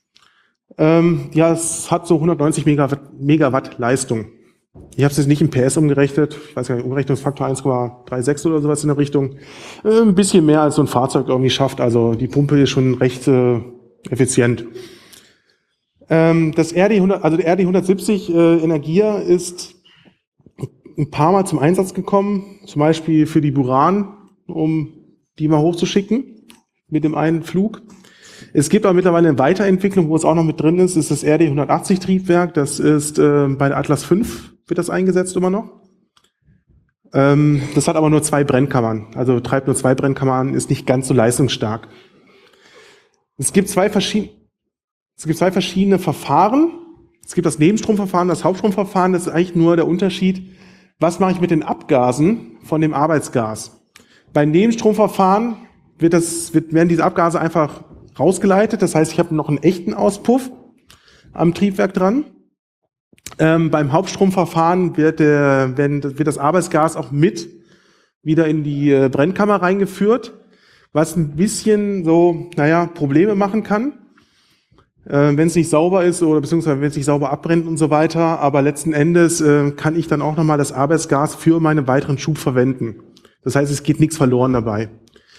Es hat so 190 Megawatt Leistung. Ich habe es jetzt nicht in PS umgerechnet. Ich weiß gar nicht, Umrechnungsfaktor 1,36 oder sowas in der Richtung. Ein bisschen mehr als so ein Fahrzeug irgendwie schafft. Also die Pumpe ist schon recht effizient. Das RD-170 Energia ist ein paar Mal zum Einsatz gekommen. Zum Beispiel für die Buran, um die mal hochzuschicken mit dem einen Flug. Es gibt aber mittlerweile eine Weiterentwicklung, wo es auch noch mit drin ist. Das ist das RD-180 Triebwerk. Das ist bei der Atlas V wird das eingesetzt immer noch. Das hat aber nur 2 Brennkammern. Also treibt nur 2 Brennkammern, ist nicht ganz so leistungsstark. Es gibt zwei verschiedene Verfahren. Es gibt das Nebenstromverfahren, das Hauptstromverfahren. Das ist eigentlich nur der Unterschied, was mache ich mit den Abgasen von dem Arbeitsgas. Beim Nebenstromverfahren werden diese Abgase einfach rausgeleitet. Das heißt, ich habe noch einen echten Auspuff am Triebwerk dran. Beim Hauptstromverfahren wird das Arbeitsgas auch mit wieder in die Brennkammer reingeführt, was ein bisschen so, Probleme machen kann, wenn es nicht sauber ist oder beziehungsweise wenn es nicht sauber abbrennt und so weiter. Aber letzten Endes kann ich dann auch nochmal das Arbeitsgas für meinen weiteren Schub verwenden. Das heißt, es geht nichts verloren dabei.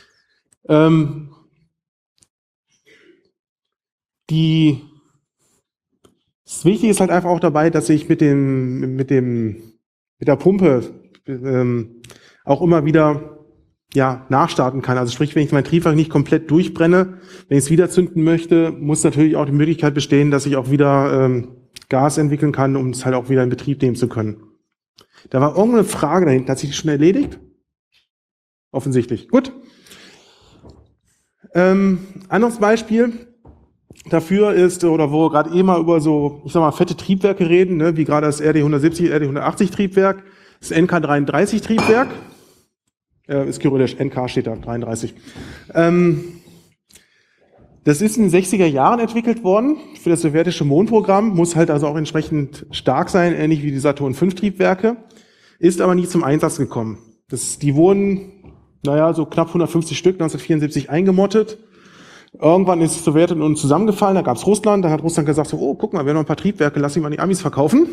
Das Wichtige ist halt einfach auch dabei, dass ich mit der Pumpe auch immer wieder nachstarten kann. Also sprich, wenn ich mein Triebwerk nicht komplett durchbrenne, wenn ich es wieder zünden möchte, muss natürlich auch die Möglichkeit bestehen, dass ich auch wieder Gas entwickeln kann, um es halt auch wieder in Betrieb nehmen zu können. Da war irgendeine Frage dahinter. Hat sich die schon erledigt? Offensichtlich. Gut. Anderes Beispiel dafür ist, oder wo wir gerade mal über so, fette Triebwerke reden, ne, wie gerade das RD170, RD180 Triebwerk, das NK33 Triebwerk, ist kyrillisch, NK steht da, 33. Das ist in den 60er Jahren entwickelt worden für das sowjetische Mondprogramm, muss halt also auch entsprechend stark sein, ähnlich wie die Saturn V Triebwerke, ist aber nie zum Einsatz gekommen. Die wurden, so knapp 150 Stück 1974 eingemottet. Irgendwann ist die Sowjetunion zusammengefallen, da gab es Russland, dann hat Russland gesagt, so, oh, guck mal, wir haben noch ein paar Triebwerke, lass sie mal an die Amis verkaufen.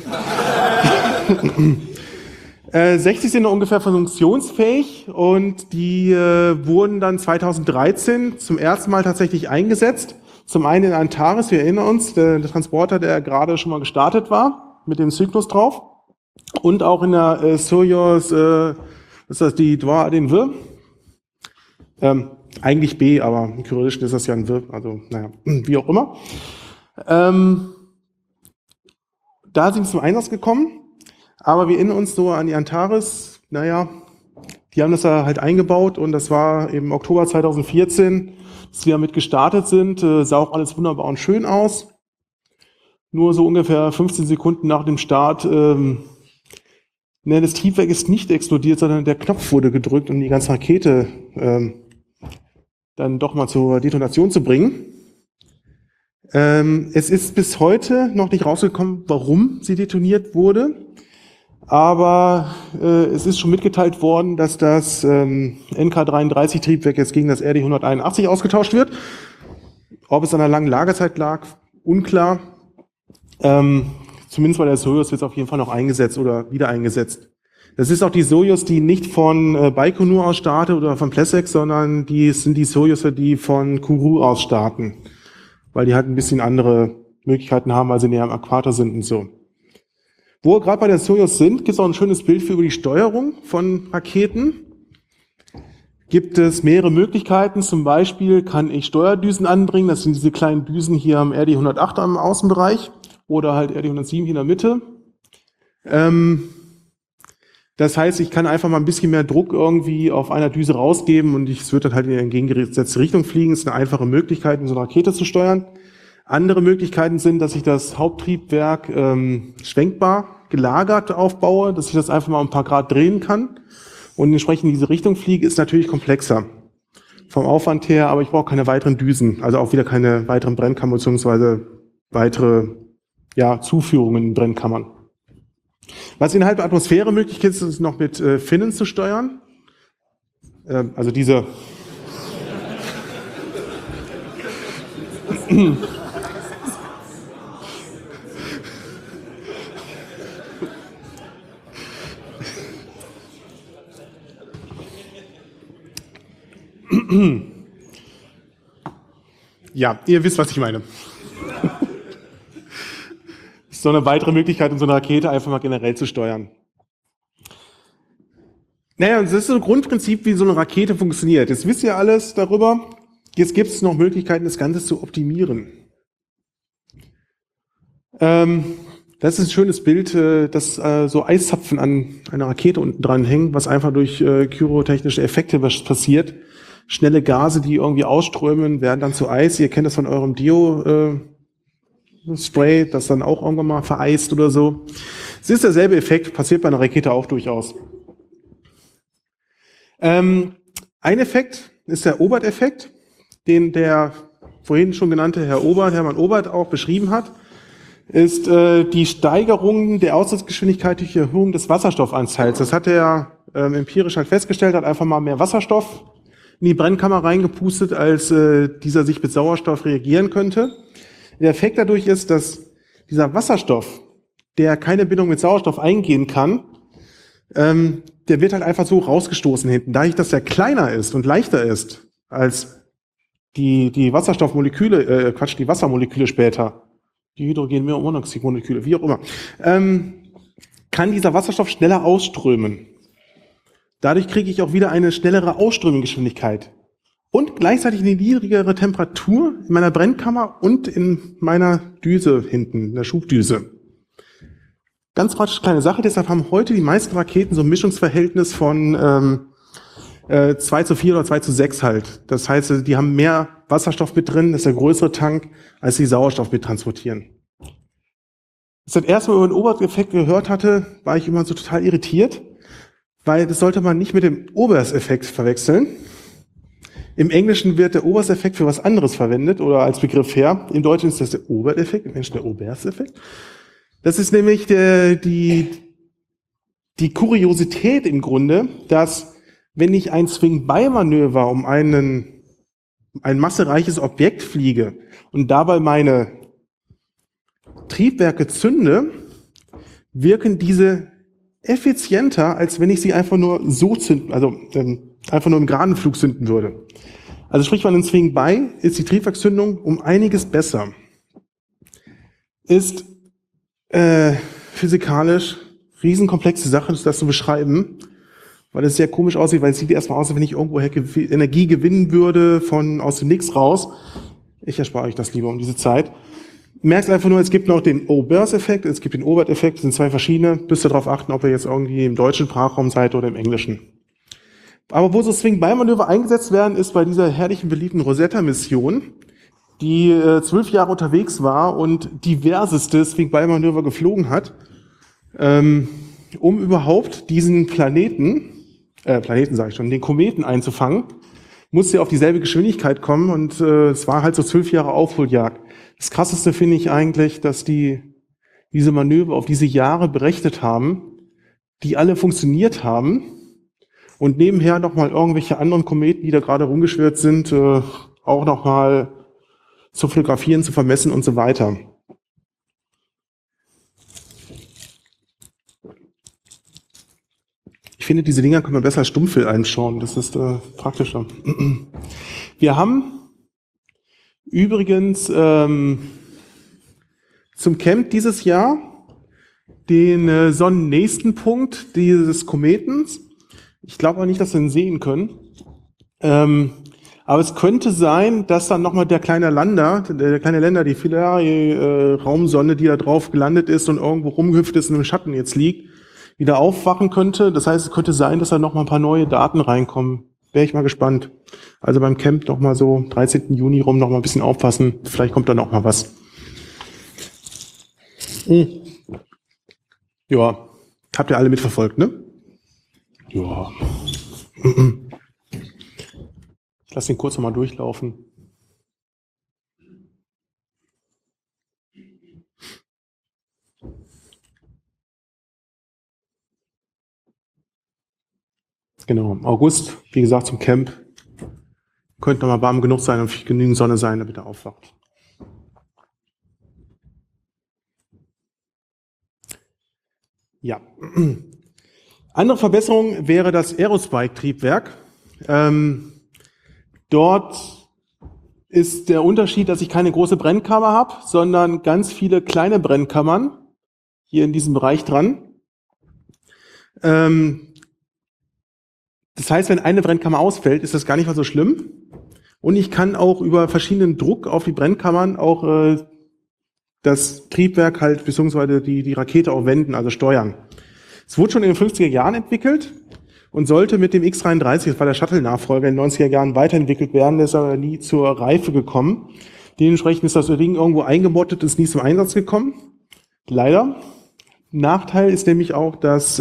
60 sind noch ungefähr funktionsfähig und die wurden dann 2013 zum ersten Mal tatsächlich eingesetzt. Zum einen in Antares, wir erinnern uns, der Transporter, der gerade schon mal gestartet war, mit dem Cygnus drauf. Und auch in der Soyuz, was ist das, die Dwa den Wir? Eigentlich B, aber im Kyrillischen ist das ja ein Wir, also wie auch immer. Da sind sie zum Einsatz gekommen, aber wir erinnern uns so an die Antares, die haben das da halt eingebaut und das war im Oktober 2014, dass wir damit gestartet sind, sah auch alles wunderbar und schön aus. Nur so ungefähr 15 Sekunden nach dem Start, das Triebwerk ist nicht explodiert, sondern der Knopf wurde gedrückt, um die ganze Rakete dann doch mal zur Detonation zu bringen. Es ist bis heute noch nicht rausgekommen, warum sie detoniert wurde, aber es ist schon mitgeteilt worden, dass das NK33 Triebwerk jetzt gegen das RD181 ausgetauscht wird. Ob es an einer langen Lagerzeit lag, unklar. Zumindest bei der Soyuz wird es auf jeden Fall noch eingesetzt oder wieder eingesetzt. Das ist auch die Soyuz, die nicht von Baikonur aus startet oder von Plesetsk, sondern die sind die Soyuz, die von Kourou aus starten, weil die halt ein bisschen andere Möglichkeiten haben, weil sie näher am Äquator sind und so. Wo wir gerade bei der Soyuz sind, gibt es auch ein schönes Bild für über die Steuerung von Raketen. Gibt es mehrere Möglichkeiten, zum Beispiel kann ich Steuerdüsen anbringen, das sind diese kleinen Düsen hier am RD108 am Außenbereich oder halt RD107 hier in der Mitte. Das heißt, ich kann einfach mal ein bisschen mehr Druck irgendwie auf einer Düse rausgeben und es wird dann halt in die entgegengesetzte Richtung fliegen. Das ist eine einfache Möglichkeit, um so eine Rakete zu steuern. Andere Möglichkeiten sind, dass ich das Haupttriebwerk schwenkbar gelagert aufbaue, dass ich das einfach mal ein paar Grad drehen kann und entsprechend in diese Richtung fliege, ist natürlich komplexer vom Aufwand her, aber ich brauche keine weiteren Düsen, also auch wieder keine weiteren Brennkammern bzw. weitere Zuführungen in Brennkammern. Was innerhalb der Atmosphäre möglich ist, ist noch mit Finnen zu steuern. Also diese ja, ihr wisst, was ich meine. Das ist so eine weitere Möglichkeit, um so eine Rakete einfach mal generell zu steuern. Das ist so ein Grundprinzip, wie so eine Rakete funktioniert. Jetzt wisst ihr alles darüber. Jetzt gibt es noch Möglichkeiten, das Ganze zu optimieren. Das ist ein schönes Bild, dass so Eiszapfen an einer Rakete unten dran hängen, was einfach durch pyrotechnische Effekte passiert. Schnelle Gase, die irgendwie ausströmen, werden dann zu Eis. Ihr kennt das von eurem Dio-Spray, das dann auch irgendwann mal vereist oder so. Es ist derselbe Effekt, passiert bei einer Rakete auch durchaus. Ein Effekt ist der Obert-Effekt, den der vorhin schon genannte Hermann Obert auch beschrieben hat. ist die Steigerung der Austrittsgeschwindigkeit durch Erhöhung des Wasserstoffanteils. Das hat er empirisch halt festgestellt, hat einfach mal mehr Wasserstoff in die Brennkammer reingepustet, als dieser sich mit Sauerstoff reagieren könnte. Der Effekt dadurch ist, dass dieser Wasserstoff, der keine Bindung mit Sauerstoff eingehen kann, der wird halt einfach so rausgestoßen hinten. Dadurch, dass der kleiner ist und leichter ist als die Wasserstoffmoleküle, die Wassermoleküle später, die Hydrogenmonoxidmoleküle, wie auch immer, kann dieser Wasserstoff schneller ausströmen. Dadurch kriege ich auch wieder eine schnellere Ausströmungsgeschwindigkeit und gleichzeitig eine niedrigere Temperatur in meiner Brennkammer und in meiner Düse hinten, in der Schubdüse. Ganz praktisch kleine Sache, deshalb haben heute die meisten Raketen so ein Mischungsverhältnis von 2:4 oder 2:6 halt. Das heißt, die haben mehr Wasserstoff mit drin, das ist der größere Tank, als die Sauerstoff mit transportieren. Als ich das erste Mal über den Oberth-Effekt gehört hatte, war ich immer so total irritiert, weil das sollte man nicht mit dem Oberth-Effekt verwechseln. Im Englischen wird der Oberth-Effekt für was anderes verwendet oder als Begriff her. Im Deutschen ist das der Oberth-Effekt, im Englischen der Oberth-Effekt. Das ist nämlich die Kuriosität im Grunde, dass wenn ich ein Swing-by-Manöver um ein massereiches Objekt fliege und dabei meine Triebwerke zünde, wirken diese effizienter, als wenn ich sie einfach nur so zünden, also einfach nur im geraden Flug zünden würde. Also sprich, bei einem Swing-by ist die Triebwerkszündung um einiges besser. Ist physikalisch riesenkomplexe Sache, das zu beschreiben, weil es sehr komisch aussieht, weil es sieht erstmal aus, als wenn ich irgendwo Energie gewinnen würde aus dem Nix raus. Ich erspare euch das lieber um diese Zeit. Merkst einfach nur, es gibt noch den Oberth-Effekt, es gibt den Oberth-Effekt, das sind zwei verschiedene. Müsst ihr darauf achten, ob ihr jetzt irgendwie im deutschen Sprachraum seid oder im Englischen. Aber wo so Swing-by-Manöver eingesetzt werden, ist bei dieser herrlichen, beliebten Rosetta-Mission, die 12 Jahre unterwegs war und diverseste Swing-by-Manöver geflogen hat, um überhaupt diesen den Kometen einzufangen, musste er auf dieselbe Geschwindigkeit kommen und es war halt so 12 Jahre Aufholjagd. Das Krasseste finde ich eigentlich, dass diese Manöver auf diese Jahre berechnet haben, die alle funktioniert haben und nebenher nochmal irgendwelche anderen Kometen, die da gerade rumgeschwirrt sind, auch nochmal zu fotografieren, zu vermessen und so weiter. Ich finde, diese Dinger kann man besser als Stummfilm einschauen. Das ist praktischer. Wir haben übrigens zum Camp dieses Jahr den sonnennächsten Punkt dieses Kometens. Ich glaube aber nicht, dass wir ihn sehen können. Aber es könnte sein, dass dann nochmal der kleine Länder, die Philae-Raumsonde, die da drauf gelandet ist und irgendwo rumgehüpft ist und im Schatten jetzt liegt, wieder aufwachen könnte. Das heißt, es könnte sein, dass da nochmal ein paar neue Daten reinkommen. Wäre ich mal gespannt. Also beim Camp nochmal so 13. Juni rum nochmal ein bisschen aufpassen. Vielleicht kommt da noch mal was. Ja, habt ihr alle mitverfolgt, ne? Ja. Ich lasse den kurz nochmal durchlaufen. Genau, August, wie gesagt, zum Camp. Könnte noch mal warm genug sein und genügend Sonne sein, damit er aufwacht. Ja. Andere Verbesserung wäre das Aerospike-Triebwerk. Dort ist der Unterschied, dass ich keine große Brennkammer habe, sondern ganz viele kleine Brennkammern hier in diesem Bereich dran. Das heißt, wenn eine Brennkammer ausfällt, ist das gar nicht mal so schlimm. Und ich kann auch über verschiedenen Druck auf die Brennkammern auch das Triebwerk halt, beziehungsweise die Rakete auch wenden, also steuern. Es wurde schon in den 50er Jahren entwickelt und sollte mit dem X-33, das war der Shuttle-Nachfolger, in den 90er Jahren weiterentwickelt werden, ist aber nie zur Reife gekommen. Dementsprechend ist das Ding irgendwo eingemottet, ist nie zum Einsatz gekommen. Leider. Nachteil ist nämlich auch, dass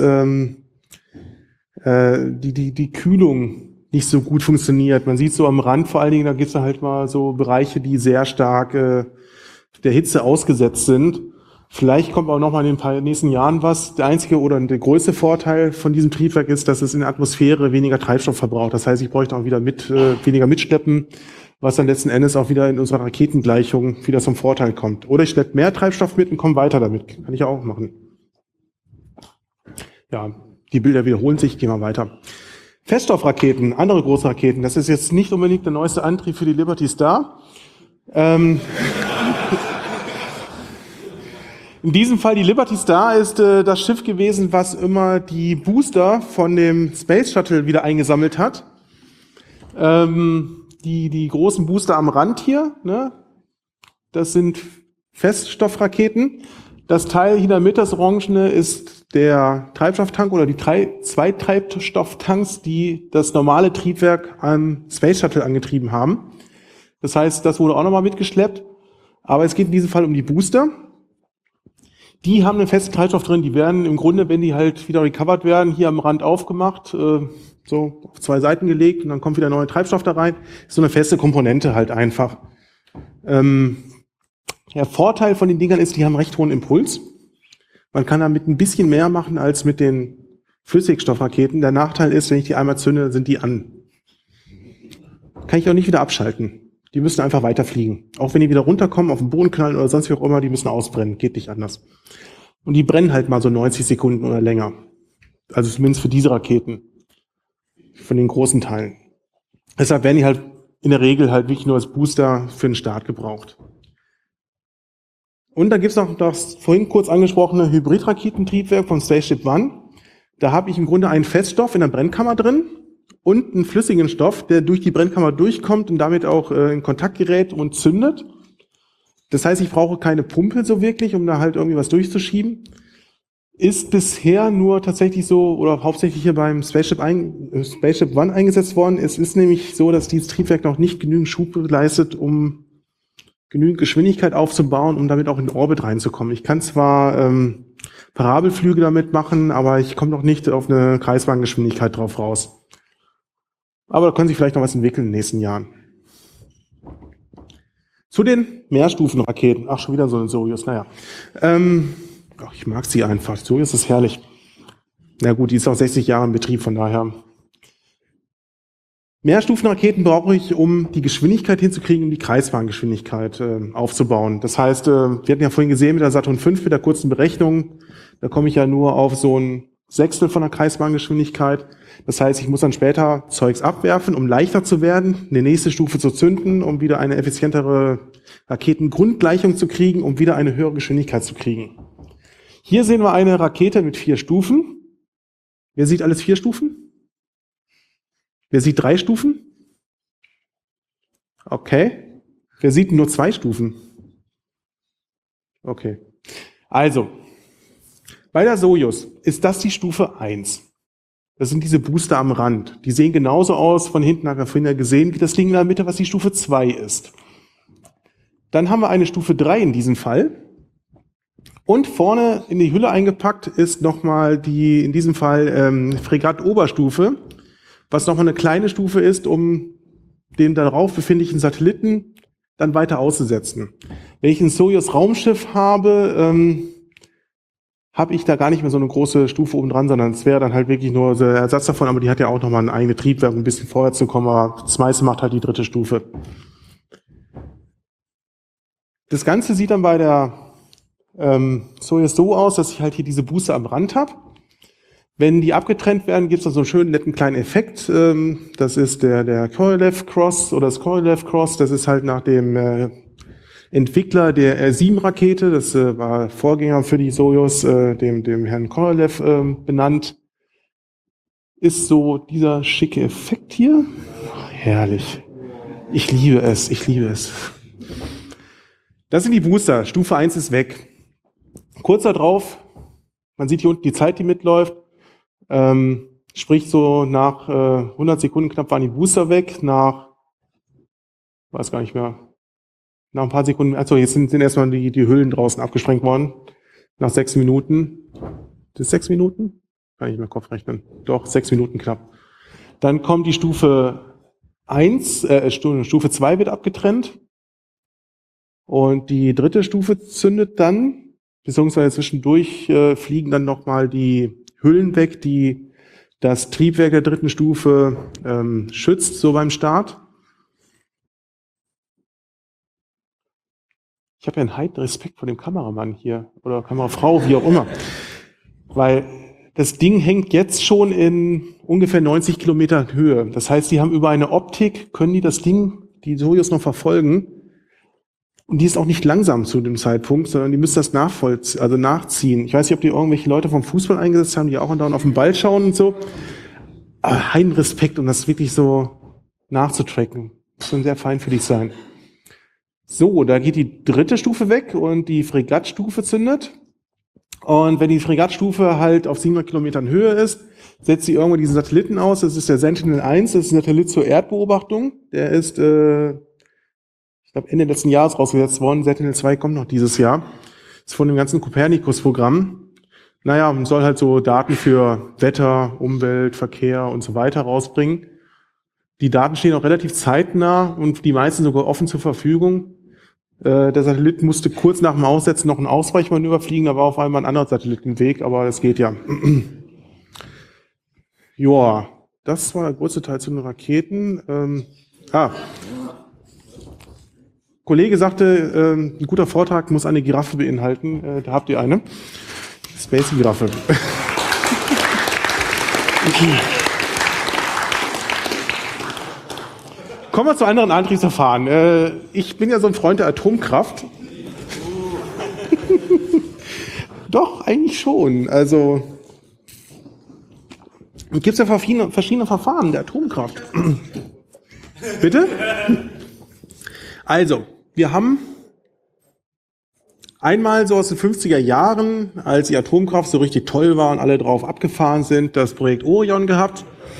die Kühlung nicht so gut funktioniert. Man sieht so am Rand vor allen Dingen, da gibt es halt mal so Bereiche, die sehr stark der Hitze ausgesetzt sind. Vielleicht kommt auch noch mal in ein paar nächsten Jahren was. Der einzige oder der größte Vorteil von diesem Triebwerk ist, dass es in der Atmosphäre weniger Treibstoff verbraucht. Das heißt, ich bräuchte auch wieder weniger mitschleppen, was dann letzten Endes auch wieder in unserer Raketengleichung wieder zum Vorteil kommt. Oder ich schleppe mehr Treibstoff mit und komme weiter damit. Kann ich auch machen. Ja, die Bilder wiederholen sich. Gehen wir weiter. Feststoffraketen, andere große Raketen. Das ist jetzt nicht unbedingt der neueste Antrieb für die Liberty Star. In diesem Fall, die Liberty Star ist das Schiff gewesen, was immer die Booster von dem Space Shuttle wieder eingesammelt hat. Die großen Booster am Rand hier, ne? Das sind Feststoffraketen. Das Teil hier in der Mitte, das Orangene, ist der Treibstofftank oder die zwei Treibstofftanks, die das normale Triebwerk am Space Shuttle angetrieben haben. Das heißt, das wurde auch nochmal mitgeschleppt. Aber es geht in diesem Fall um die Booster. Die haben einen festen Treibstoff drin, die werden im Grunde, wenn die halt wieder recovered werden, hier am Rand aufgemacht, so auf 2 Seiten gelegt und dann kommt wieder neuer Treibstoff da rein. Ist so eine feste Komponente halt einfach. Der Vorteil von den Dingern ist, die haben recht hohen Impuls. Man kann damit ein bisschen mehr machen als mit den Flüssigstoffraketen. Der Nachteil ist, wenn ich die einmal zünde, sind die an. Kann ich auch nicht wieder abschalten. Die müssen einfach weiterfliegen. Auch wenn die wieder runterkommen, auf den Boden knallen oder sonst wie auch immer, die müssen ausbrennen. Geht nicht anders. Und die brennen halt mal so 90 Sekunden oder länger. Also zumindest für diese Raketen. Von den großen Teilen. Deshalb werden die halt in der Regel halt wirklich nur als Booster für den Start gebraucht. Und dann gibt's noch das vorhin kurz angesprochene Hybridraketentriebwerk vom Spaceship One. Da habe ich im Grunde einen Feststoff in der Brennkammer drin und einen flüssigen Stoff, der durch die Brennkammer durchkommt und damit auch in Kontakt gerät und zündet. Das heißt, ich brauche keine Pumpe so wirklich, um da halt irgendwie was durchzuschieben. Ist bisher nur tatsächlich so oder hauptsächlich hier beim Spaceship One eingesetzt worden. Es ist nämlich so, dass dieses Triebwerk noch nicht genügend Schub leistet, um genügend Geschwindigkeit aufzubauen, um damit auch in den Orbit reinzukommen. Ich kann zwar Parabelflüge damit machen, aber ich komme noch nicht auf eine Kreisbahngeschwindigkeit drauf raus. Aber da können sich vielleicht noch was entwickeln in den nächsten Jahren. Zu den Mehrstufenraketen. Ach, schon wieder so ein Soyuz, naja. Ich mag sie einfach. Soyuz ist herrlich. Na gut, die ist auch 60 Jahre in Betrieb, von daher. Mehrstufenraketen brauche ich, um die Geschwindigkeit hinzukriegen, um die Kreisbahngeschwindigkeit aufzubauen. Das heißt, wir hatten ja vorhin gesehen mit der Saturn V, mit der kurzen Berechnung, da komme ich ja nur auf so ein Sechstel von der Kreisbahngeschwindigkeit. Das heißt, ich muss dann später Zeugs abwerfen, um leichter zu werden, eine nächste Stufe zu zünden, um wieder eine effizientere Raketengrundgleichung zu kriegen, um wieder eine höhere Geschwindigkeit zu kriegen. Hier sehen wir eine Rakete mit 4 Stufen. Wer sieht alles 4 Stufen? Wer sieht 3 Stufen? Okay. Wer sieht nur 2 Stufen? Okay. Also, bei der Soyuz ist das die Stufe 1. Das sind diese Booster am Rand. Die sehen genauso aus, von hinten haben wir vorhin ja gesehen, wie das Ding in der Mitte, was die Stufe 2 ist. Dann haben wir eine Stufe 3 in diesem Fall. Und vorne in die Hülle eingepackt ist nochmal die, in diesem Fall, Fregatt-Oberstufe, was nochmal eine kleine Stufe ist, um den darauf befindlichen Satelliten dann weiter auszusetzen. Wenn ich ein Soyuz-Raumschiff habe, habe ich da gar nicht mehr so eine große Stufe oben dran, sondern es wäre dann halt wirklich nur der Ersatz davon, aber die hat ja auch nochmal ein eigenes Triebwerk, um ein bisschen vorwärts zu kommen, aber das meiste macht halt die 3. Stufe. Das Ganze sieht dann bei der Soyuz so aus, dass ich halt hier diese Booster am Rand habe. Wenn die abgetrennt werden, gibt es dann so einen schönen, netten kleinen Effekt. Das ist der Korolev Cross oder das Korolev Cross. Das ist halt nach dem Entwickler der R-7-Rakete, das war Vorgänger für die Soyuz, dem Herrn Korolev benannt. Ist so dieser schicke Effekt hier. Oh, herrlich. Ich liebe es, ich liebe es. Das sind die Booster. Stufe 1 ist weg. Kurz darauf, man sieht hier unten die Zeit, die mitläuft. Sprich so nach 100 Sekunden knapp waren die Booster weg. Nach, weiß gar nicht mehr, nach ein paar Sekunden, also jetzt sind erstmal die Hüllen draußen abgesprengt worden. Nach 6 Minuten. Das 6 Minuten? Kann ich mir Kopf rechnen. Doch, 6 Minuten knapp. Dann kommt die Stufe 1, Stufe 2 wird abgetrennt. Und die 3. Stufe zündet dann. beziehungsweise zwischendurch fliegen dann nochmal die Hüllen weg, die das Triebwerk der 3. Stufe schützt, so beim Start. Ich habe ja einen heiden Respekt vor dem Kameramann hier oder Kamerafrau, wie auch immer, weil das Ding hängt jetzt schon in ungefähr 90 Kilometer Höhe. Das heißt, die haben über eine Optik, können die das Ding, die Sojus noch verfolgen. Und die ist auch nicht langsam zu dem Zeitpunkt, sondern die müssen das nachziehen. Ich weiß nicht, ob die irgendwelche Leute vom Fußball eingesetzt haben, die auch andauernd auf den Ball schauen und so. Aber heiden Respekt, um das wirklich so nachzutracken. Muss schon sehr feinfühlig sein. So, da geht die 3. Stufe weg und die Fregattstufe zündet. Und wenn die Fregattstufe halt auf 700 Kilometern Höhe ist, setzt sie irgendwann diesen Satelliten aus. Das ist der Sentinel-1, das ist ein Satellit zur Erdbeobachtung. Der ist, ich glaube, Ende letzten Jahres rausgesetzt worden. Sentinel-2 kommt noch dieses Jahr. Das ist von dem ganzen Copernicus-Programm. Naja, man soll halt so Daten für Wetter, Umwelt, Verkehr und so weiter rausbringen. Die Daten stehen auch relativ zeitnah und die meisten sogar offen zur Verfügung. Der Satellit musste kurz nach dem Aussetzen noch ein Ausweichmanöver fliegen, da war auf einmal ein anderer Satellit im Weg, aber das geht ja. Joa, das war der größte Teil zu den Raketen. Kollege sagte, ein guter Vortrag muss eine Giraffe beinhalten. Da habt ihr eine. Space-Giraffe. Kommen wir zu anderen Antriebsverfahren. Ich bin ja so ein Freund der Atomkraft. Doch, eigentlich schon. Also gibt es ja verschiedene Verfahren der Atomkraft. Bitte? Also, wir haben einmal so aus den 50er Jahren, als die Atomkraft so richtig toll war und alle drauf abgefahren sind, das Projekt Orion gehabt.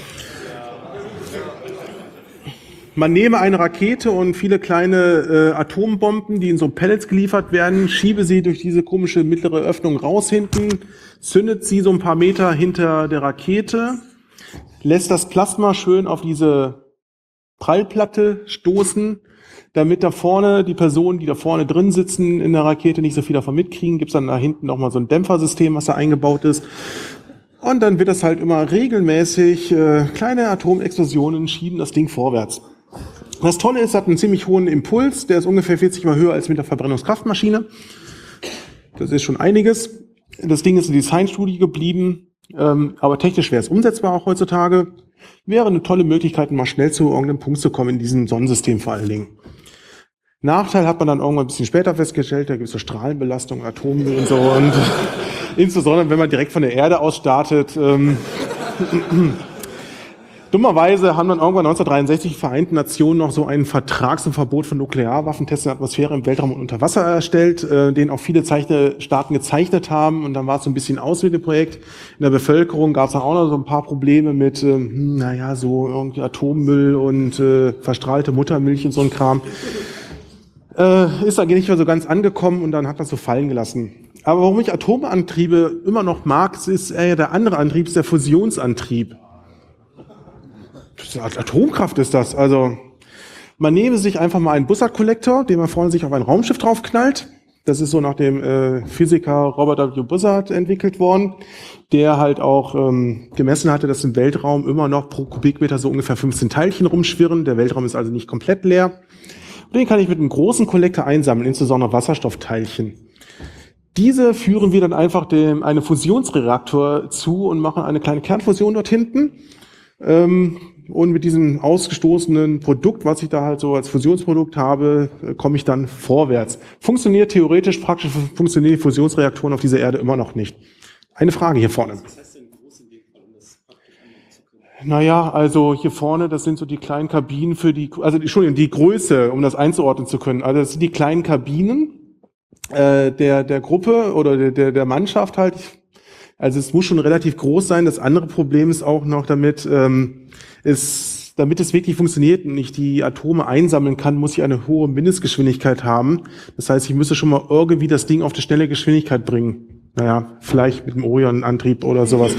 Man nehme eine Rakete und viele kleine Atombomben, die in so Pellets geliefert werden, schiebe sie durch diese komische mittlere Öffnung raus hinten, zündet sie so ein paar Meter hinter der Rakete, lässt das Plasma schön auf diese Prallplatte stoßen, damit da vorne die Personen, die da vorne drin sitzen in der Rakete, nicht so viel davon mitkriegen. Gibt es dann da hinten nochmal so ein Dämpfersystem, was da eingebaut ist. Und dann wird das halt immer regelmäßig, kleine Atomexplosionen schieben das Ding vorwärts. Das Tolle ist, es hat einen ziemlich hohen Impuls, der ist ungefähr 40 Mal höher als mit der Verbrennungskraftmaschine. Das ist schon einiges. Das Ding ist eine Designstudie geblieben, aber technisch wäre es umsetzbar auch heutzutage. Wäre eine tolle Möglichkeit, mal schnell zu irgendeinem Punkt zu kommen in diesem Sonnensystem vor allen Dingen. Nachteil hat man dann irgendwann ein bisschen später festgestellt, da gibt es so Strahlenbelastung, Atommüll und so. Und insbesondere, wenn man direkt von der Erde aus startet. Dummerweise haben dann irgendwann 1963 die Vereinten Nationen noch so einen Vertrag zum Verbot von Nuklearwaffentests in der Atmosphäre, im Weltraum und unter Wasser erstellt, den auch viele Staaten gezeichnet haben. Und dann war es so ein bisschen aus mit dem Projekt. In der Bevölkerung gab es dann auch noch so ein paar Probleme mit, so irgendwie Atommüll und verstrahlte Muttermilch und so ein Kram. Ist dann nicht mehr so ganz angekommen und dann hat man es so fallen gelassen. Aber warum ich Atomantriebe immer noch mag, ist der andere Antrieb, ist der Fusionsantrieb. Atomkraft ist das. Also man nehme sich einfach mal einen Bussard-Kollektor, den man vorne sich auf ein Raumschiff draufknallt. Das ist so nach dem Physiker Robert W. Bussard entwickelt worden, der halt auch gemessen hatte, dass im Weltraum immer noch pro Kubikmeter so ungefähr 15 Teilchen rumschwirren. Der Weltraum ist also nicht komplett leer. Und den kann ich mit einem großen Kollektor einsammeln, insbesondere Wasserstoffteilchen. Diese führen wir dann einfach einem Fusionsreaktor zu und machen eine kleine Kernfusion dort hinten. Und mit diesem ausgestoßenen Produkt, was ich da halt so als Fusionsprodukt habe, komme ich dann vorwärts. Funktioniert theoretisch, praktisch funktionieren die Fusionsreaktoren auf dieser Erde immer noch nicht. Eine Frage hier vorne. Was heißt denn groß in dem Fall, um das praktisch anwenden zu können? Naja, also hier vorne, das sind so die kleinen Kabinen die Größe, um das einzuordnen zu können. Also das sind die kleinen Kabinen der Gruppe oder der Mannschaft halt. Also es muss schon relativ groß sein. Das andere Problem ist auch noch, damit es wirklich funktioniert und ich die Atome einsammeln kann, muss ich eine hohe Mindestgeschwindigkeit haben. Das heißt, ich müsste schon mal irgendwie das Ding auf eine schnelle Geschwindigkeit bringen. Naja, vielleicht mit dem Orion-Antrieb oder sowas.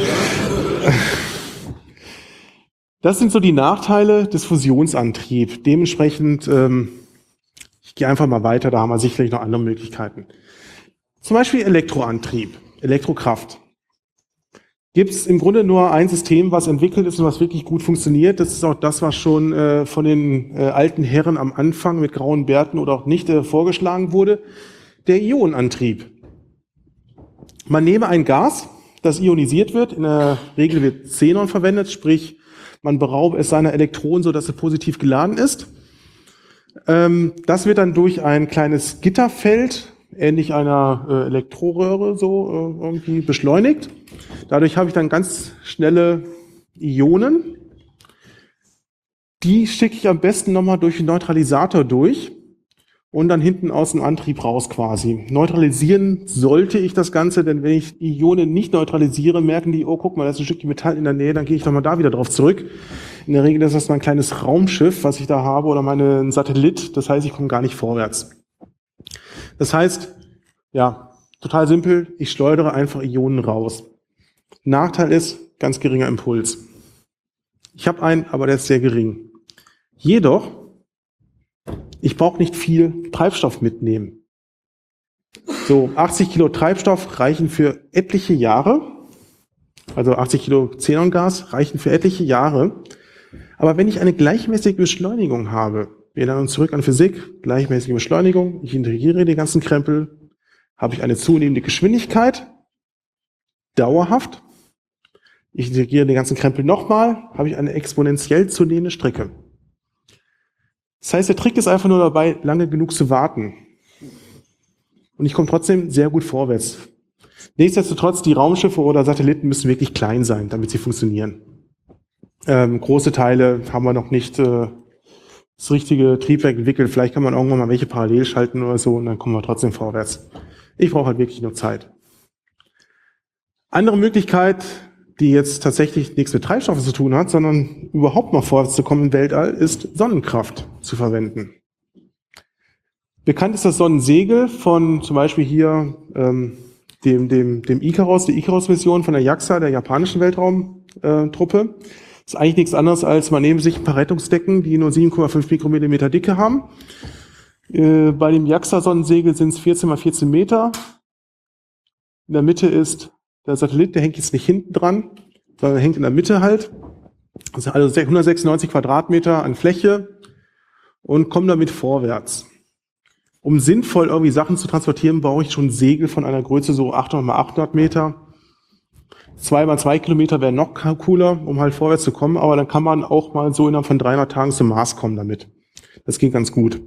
Das sind so die Nachteile des Fusionsantriebs. Dementsprechend, ich gehe einfach mal weiter, da haben wir sicherlich noch andere Möglichkeiten. Zum Beispiel Elektroantrieb, Elektrokraft. Gibt es im Grunde nur ein System, was entwickelt ist und was wirklich gut funktioniert. Das ist auch das, was schon von den alten Herren am Anfang mit grauen Bärten oder auch nicht vorgeschlagen wurde. Der Ionenantrieb. Man nehme ein Gas, das ionisiert wird. In der Regel wird Xenon verwendet, sprich man beraubt es seiner Elektronen, sodass es positiv geladen ist. Das wird dann durch ein kleines Gitterfeld, ähnlich einer Elektroröhre, so irgendwie beschleunigt. Dadurch habe ich dann ganz schnelle Ionen. Die schicke ich am besten nochmal durch den Neutralisator durch und dann hinten aus dem Antrieb raus quasi. Neutralisieren sollte ich das Ganze, denn wenn ich die Ionen nicht neutralisiere, merken die, oh, guck mal, da ist ein Stückchen Metall in der Nähe, dann gehe ich nochmal da wieder drauf zurück. In der Regel ist das mein kleines Raumschiff, was ich da habe, oder mein Satellit. Das heißt, ich komme gar nicht vorwärts. Das heißt, ja, total simpel, ich schleudere einfach Ionen raus. Nachteil ist, ganz geringer Impuls. Ich habe einen, aber der ist sehr gering. Jedoch, ich brauche nicht viel Treibstoff mitnehmen. So 80 Kilo Treibstoff reichen für etliche Jahre. Also 80 Kilo Xenongas reichen für etliche Jahre. Aber wenn ich eine gleichmäßige Beschleunigung habe, wir erinnern uns zurück an Physik, gleichmäßige Beschleunigung, ich integriere die ganzen Krempel, habe ich eine zunehmende Geschwindigkeit, dauerhaft. Ich integriere den ganzen Krempel nochmal, habe ich eine exponentiell zunehmende Strecke. Das heißt, der Trick ist einfach nur dabei, lange genug zu warten. Und ich komme trotzdem sehr gut vorwärts. Nichtsdestotrotz, die Raumschiffe oder Satelliten müssen wirklich klein sein, damit sie funktionieren. Große Teile haben wir noch nicht das richtige Triebwerk entwickelt. Vielleicht kann man irgendwann mal welche parallel schalten oder so und dann kommen wir trotzdem vorwärts. Ich brauche halt wirklich nur Zeit. Andere Möglichkeit, die jetzt tatsächlich nichts mit Treibstoffen zu tun hat, sondern überhaupt mal vorwärts zu kommen im Weltall, ist Sonnenkraft zu verwenden. Bekannt ist das Sonnensegel von zum Beispiel hier dem Icarus, die Icarus-Mission von der JAXA, der japanischen Weltraumtruppe. Das ist eigentlich nichts anderes als, man nehme sich ein paar Rettungsdecken, die nur 7,5 Mikromillimeter Dicke haben. Bei dem JAXA-Sonnensegel sind es 14 mal 14 Meter. In der Mitte ist der Satellit, der hängt jetzt nicht hinten dran, sondern hängt in der Mitte halt. Das sind also 196 Quadratmeter an Fläche und komme damit vorwärts. Um sinnvoll irgendwie Sachen zu transportieren, brauche ich schon ein Segel von einer Größe so 800 mal 800 Meter. 2 mal 2 Kilometer wäre noch cooler, um halt vorwärts zu kommen, aber dann kann man auch mal so innerhalb von 300 Tagen zum Mars kommen damit. Das ging ganz gut.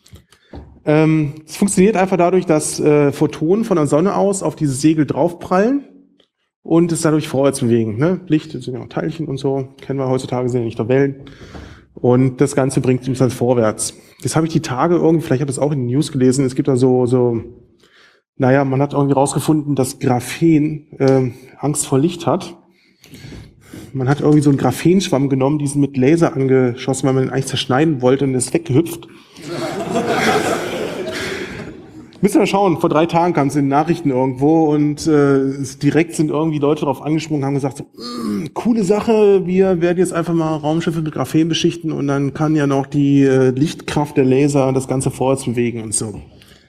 Es funktioniert einfach dadurch, dass Photonen von der Sonne aus auf dieses Segel draufprallen und es dadurch vorwärts bewegen. Ne? Licht, das sind ja auch Teilchen und so, kennen wir heutzutage, sind ja nicht nur Wellen. Und das Ganze bringt uns dann vorwärts. Das habe ich die Tage irgendwie, vielleicht habe ich das auch in den News gelesen, es gibt da naja, man hat irgendwie rausgefunden, dass Graphen Angst vor Licht hat. Man hat irgendwie so einen Graphenschwamm genommen, diesen mit Laser angeschossen, weil man ihn eigentlich zerschneiden wollte und ist weggehüpft. Müssen wir schauen, vor 3 Tagen kam es in den Nachrichten irgendwo und direkt sind irgendwie Leute darauf angesprungen und haben gesagt, so, coole Sache, wir werden jetzt einfach mal Raumschiffe mit Graphen beschichten und dann kann ja noch die Lichtkraft der Laser das Ganze vorwärts bewegen und so.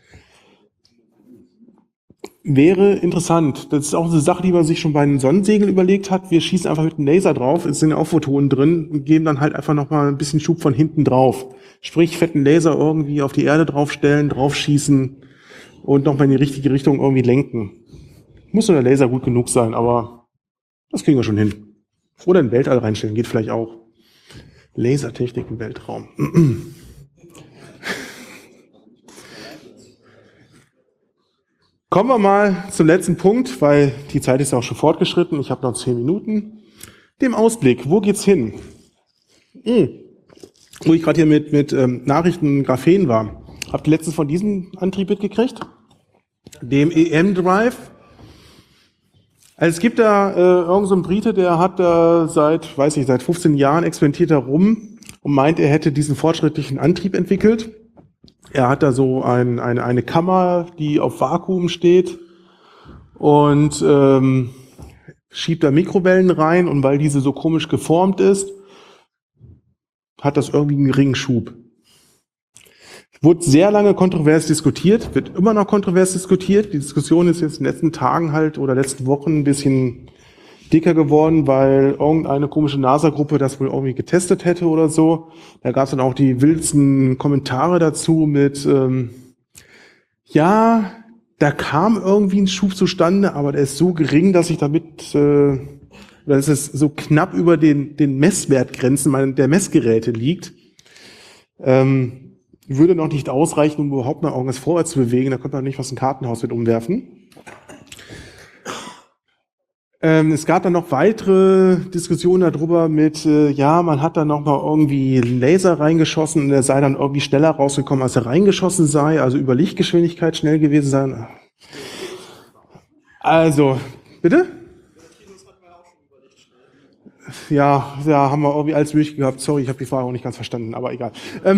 Wäre interessant. Das ist auch eine Sache, die man sich schon bei einem Sonnensegel überlegt hat. Wir schießen einfach mit einem Laser drauf, es sind ja auch Photonen drin und geben dann halt einfach nochmal ein bisschen Schub von hinten drauf. Sprich, fetten Laser irgendwie auf die Erde draufstellen, draufschießen und nochmal in die richtige Richtung irgendwie lenken. Muss nur der Laser gut genug sein, aber das kriegen wir schon hin. Oder in den Weltall reinstellen, geht vielleicht auch. Lasertechnik im Weltraum. Kommen wir mal zum letzten Punkt, weil die Zeit ist ja auch schon fortgeschritten. Ich habe noch 10 Minuten. Dem Ausblick, wo geht's hin? Wo ich gerade hier mit Nachrichten Graphen war. Habt ihr letztens von diesem Antrieb mitgekriegt? Dem EM-Drive. Also es gibt da irgend so einen Brite, der hat da seit 15 Jahren experimentiert herum und meint, er hätte diesen fortschrittlichen Antrieb entwickelt. Er hat da so eine Kammer, die auf Vakuum steht und schiebt da Mikrowellen rein und weil diese so komisch geformt ist, hat das irgendwie einen geringen Schub. Wurde sehr lange kontrovers diskutiert, wird immer noch kontrovers diskutiert. Die Diskussion ist jetzt in den letzten Tagen halt oder letzten Wochen ein bisschen dicker geworden, weil irgendeine komische NASA-Gruppe das wohl irgendwie getestet hätte oder so. Da gab es dann auch die wildesten Kommentare dazu mit, ja, da kam irgendwie ein Schub zustande, aber der ist so gering, dass ich damit, dass es so knapp über den Messwertgrenzen der Messgeräte liegt. Würde noch nicht ausreichen, um überhaupt noch irgendwas vorwärts zu bewegen. Da könnte man nicht was ein Kartenhaus mit umwerfen. Es gab dann noch weitere Diskussionen darüber mit, ja, man hat dann noch mal irgendwie einen Laser reingeschossen und der sei dann irgendwie schneller rausgekommen, als er reingeschossen sei, also über Lichtgeschwindigkeit schnell gewesen sein. Also, bitte? Ja, haben wir irgendwie alles möglich gehabt. Sorry, ich habe die Frage auch nicht ganz verstanden, aber egal.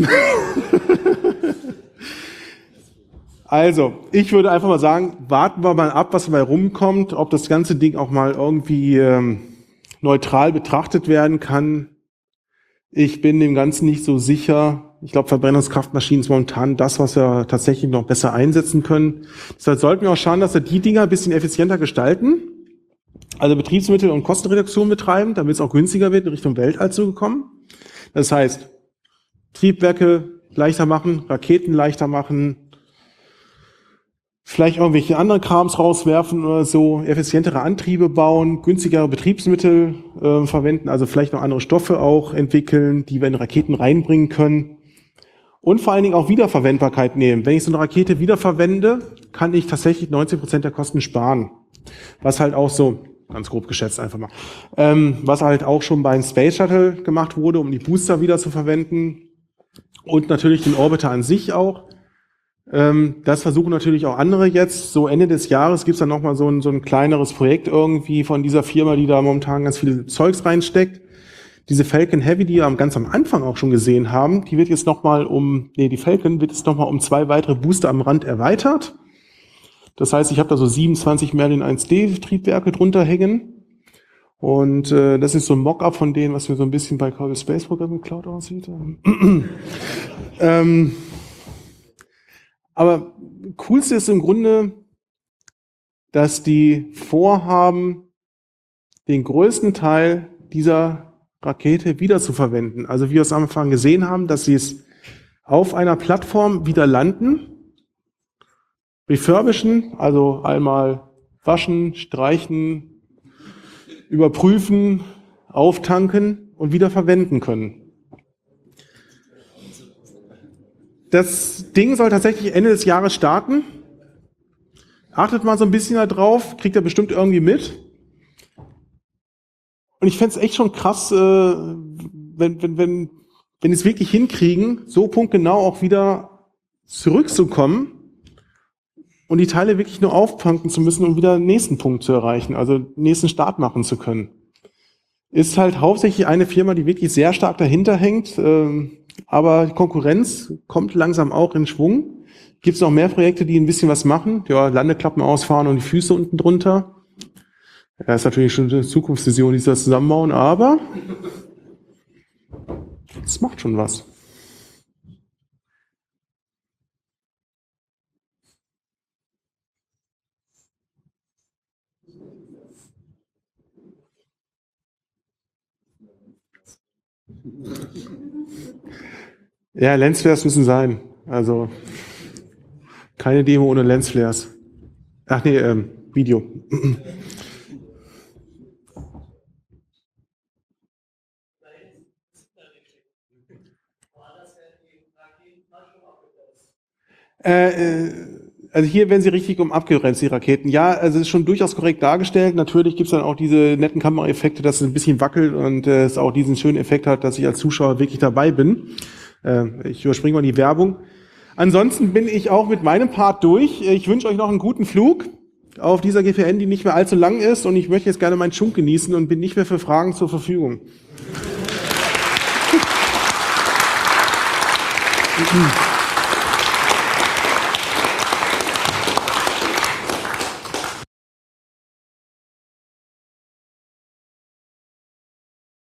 Also, ich würde einfach mal sagen, warten wir mal ab, was dabei rumkommt, ob das ganze Ding auch mal irgendwie neutral betrachtet werden kann. Ich bin dem Ganzen nicht so sicher. Ich glaube, Verbrennungskraftmaschinen ist momentan das, was wir tatsächlich noch besser einsetzen können. Deshalb sollten wir auch schauen, dass wir die Dinger ein bisschen effizienter gestalten. Also Betriebsmittel- und Kostenreduktion betreiben, damit es auch günstiger wird, in Richtung Weltall zu kommen. Das heißt, Triebwerke leichter machen, Raketen leichter machen, vielleicht irgendwelche anderen Krams rauswerfen oder so, effizientere Antriebe bauen, günstigere Betriebsmittel verwenden, also vielleicht noch andere Stoffe auch entwickeln, die wir in Raketen reinbringen können. Und vor allen Dingen auch Wiederverwendbarkeit nehmen. Wenn ich so eine Rakete wiederverwende, kann ich tatsächlich 90% der Kosten sparen. Was halt auch so, ganz grob geschätzt einfach mal, was halt auch schon beim Space Shuttle gemacht wurde, um die Booster wieder zu verwenden. Und natürlich den Orbiter an sich auch. Das versuchen natürlich auch andere jetzt. So Ende des Jahres gibt's dann nochmal so ein kleineres Projekt irgendwie von dieser Firma, die da momentan ganz viel Zeugs reinsteckt. Diese Falcon Heavy, die wir ganz am Anfang auch schon gesehen haben, die wird jetzt nochmal die Falcon wird jetzt nochmal um 2 weitere Booster am Rand erweitert. Das heißt, ich habe da so 27 Merlin 1D-Triebwerke drunter hängen. Und das ist so ein Mockup von denen, was mir so ein bisschen bei Kerbal Space Program geklaut aussieht. Aber coolste ist im Grunde, dass die vorhaben, den größten Teil dieser Rakete wieder zu verwenden. Also wie wir es am Anfang gesehen haben, dass sie es auf einer Plattform wieder landen, refurbischen, also einmal waschen, streichen, überprüfen, auftanken und wieder verwenden können. Das Ding soll tatsächlich Ende des Jahres starten. Achtet mal so ein bisschen da drauf, kriegt ihr bestimmt irgendwie mit. Und ich fände es echt schon krass, wenn die es wirklich hinkriegen, so punktgenau auch wieder zurückzukommen und die Teile wirklich nur auftanken zu müssen, um wieder den nächsten Punkt zu erreichen, also den nächsten Start machen zu können. Ist halt hauptsächlich eine Firma, die wirklich sehr stark dahinter hängt, aber die Konkurrenz kommt langsam auch in Schwung. Gibt es noch mehr Projekte, die ein bisschen was machen? Ja, Landeklappen ausfahren und die Füße unten drunter. Ja, ist natürlich schon eine Zukunftsvision, die sie das zusammenbauen, aber es macht schon was. Ja, Lensflares müssen sein. Also keine Demo ohne Lensflares. Ach nee, Video. Also hier werden sie richtig abgegrenzt, die Raketen. Ja, also es ist schon durchaus korrekt dargestellt. Natürlich gibt es dann auch diese netten Kameraeffekte, dass es ein bisschen wackelt und es auch diesen schönen Effekt hat, dass ich als Zuschauer wirklich dabei bin. Ich überspringe mal die Werbung. Ansonsten bin ich auch mit meinem Part durch. Ich wünsche euch noch einen guten Flug auf dieser GPN, die nicht mehr allzu lang ist, und ich möchte jetzt gerne meinen Schunk genießen und bin nicht mehr für Fragen zur Verfügung.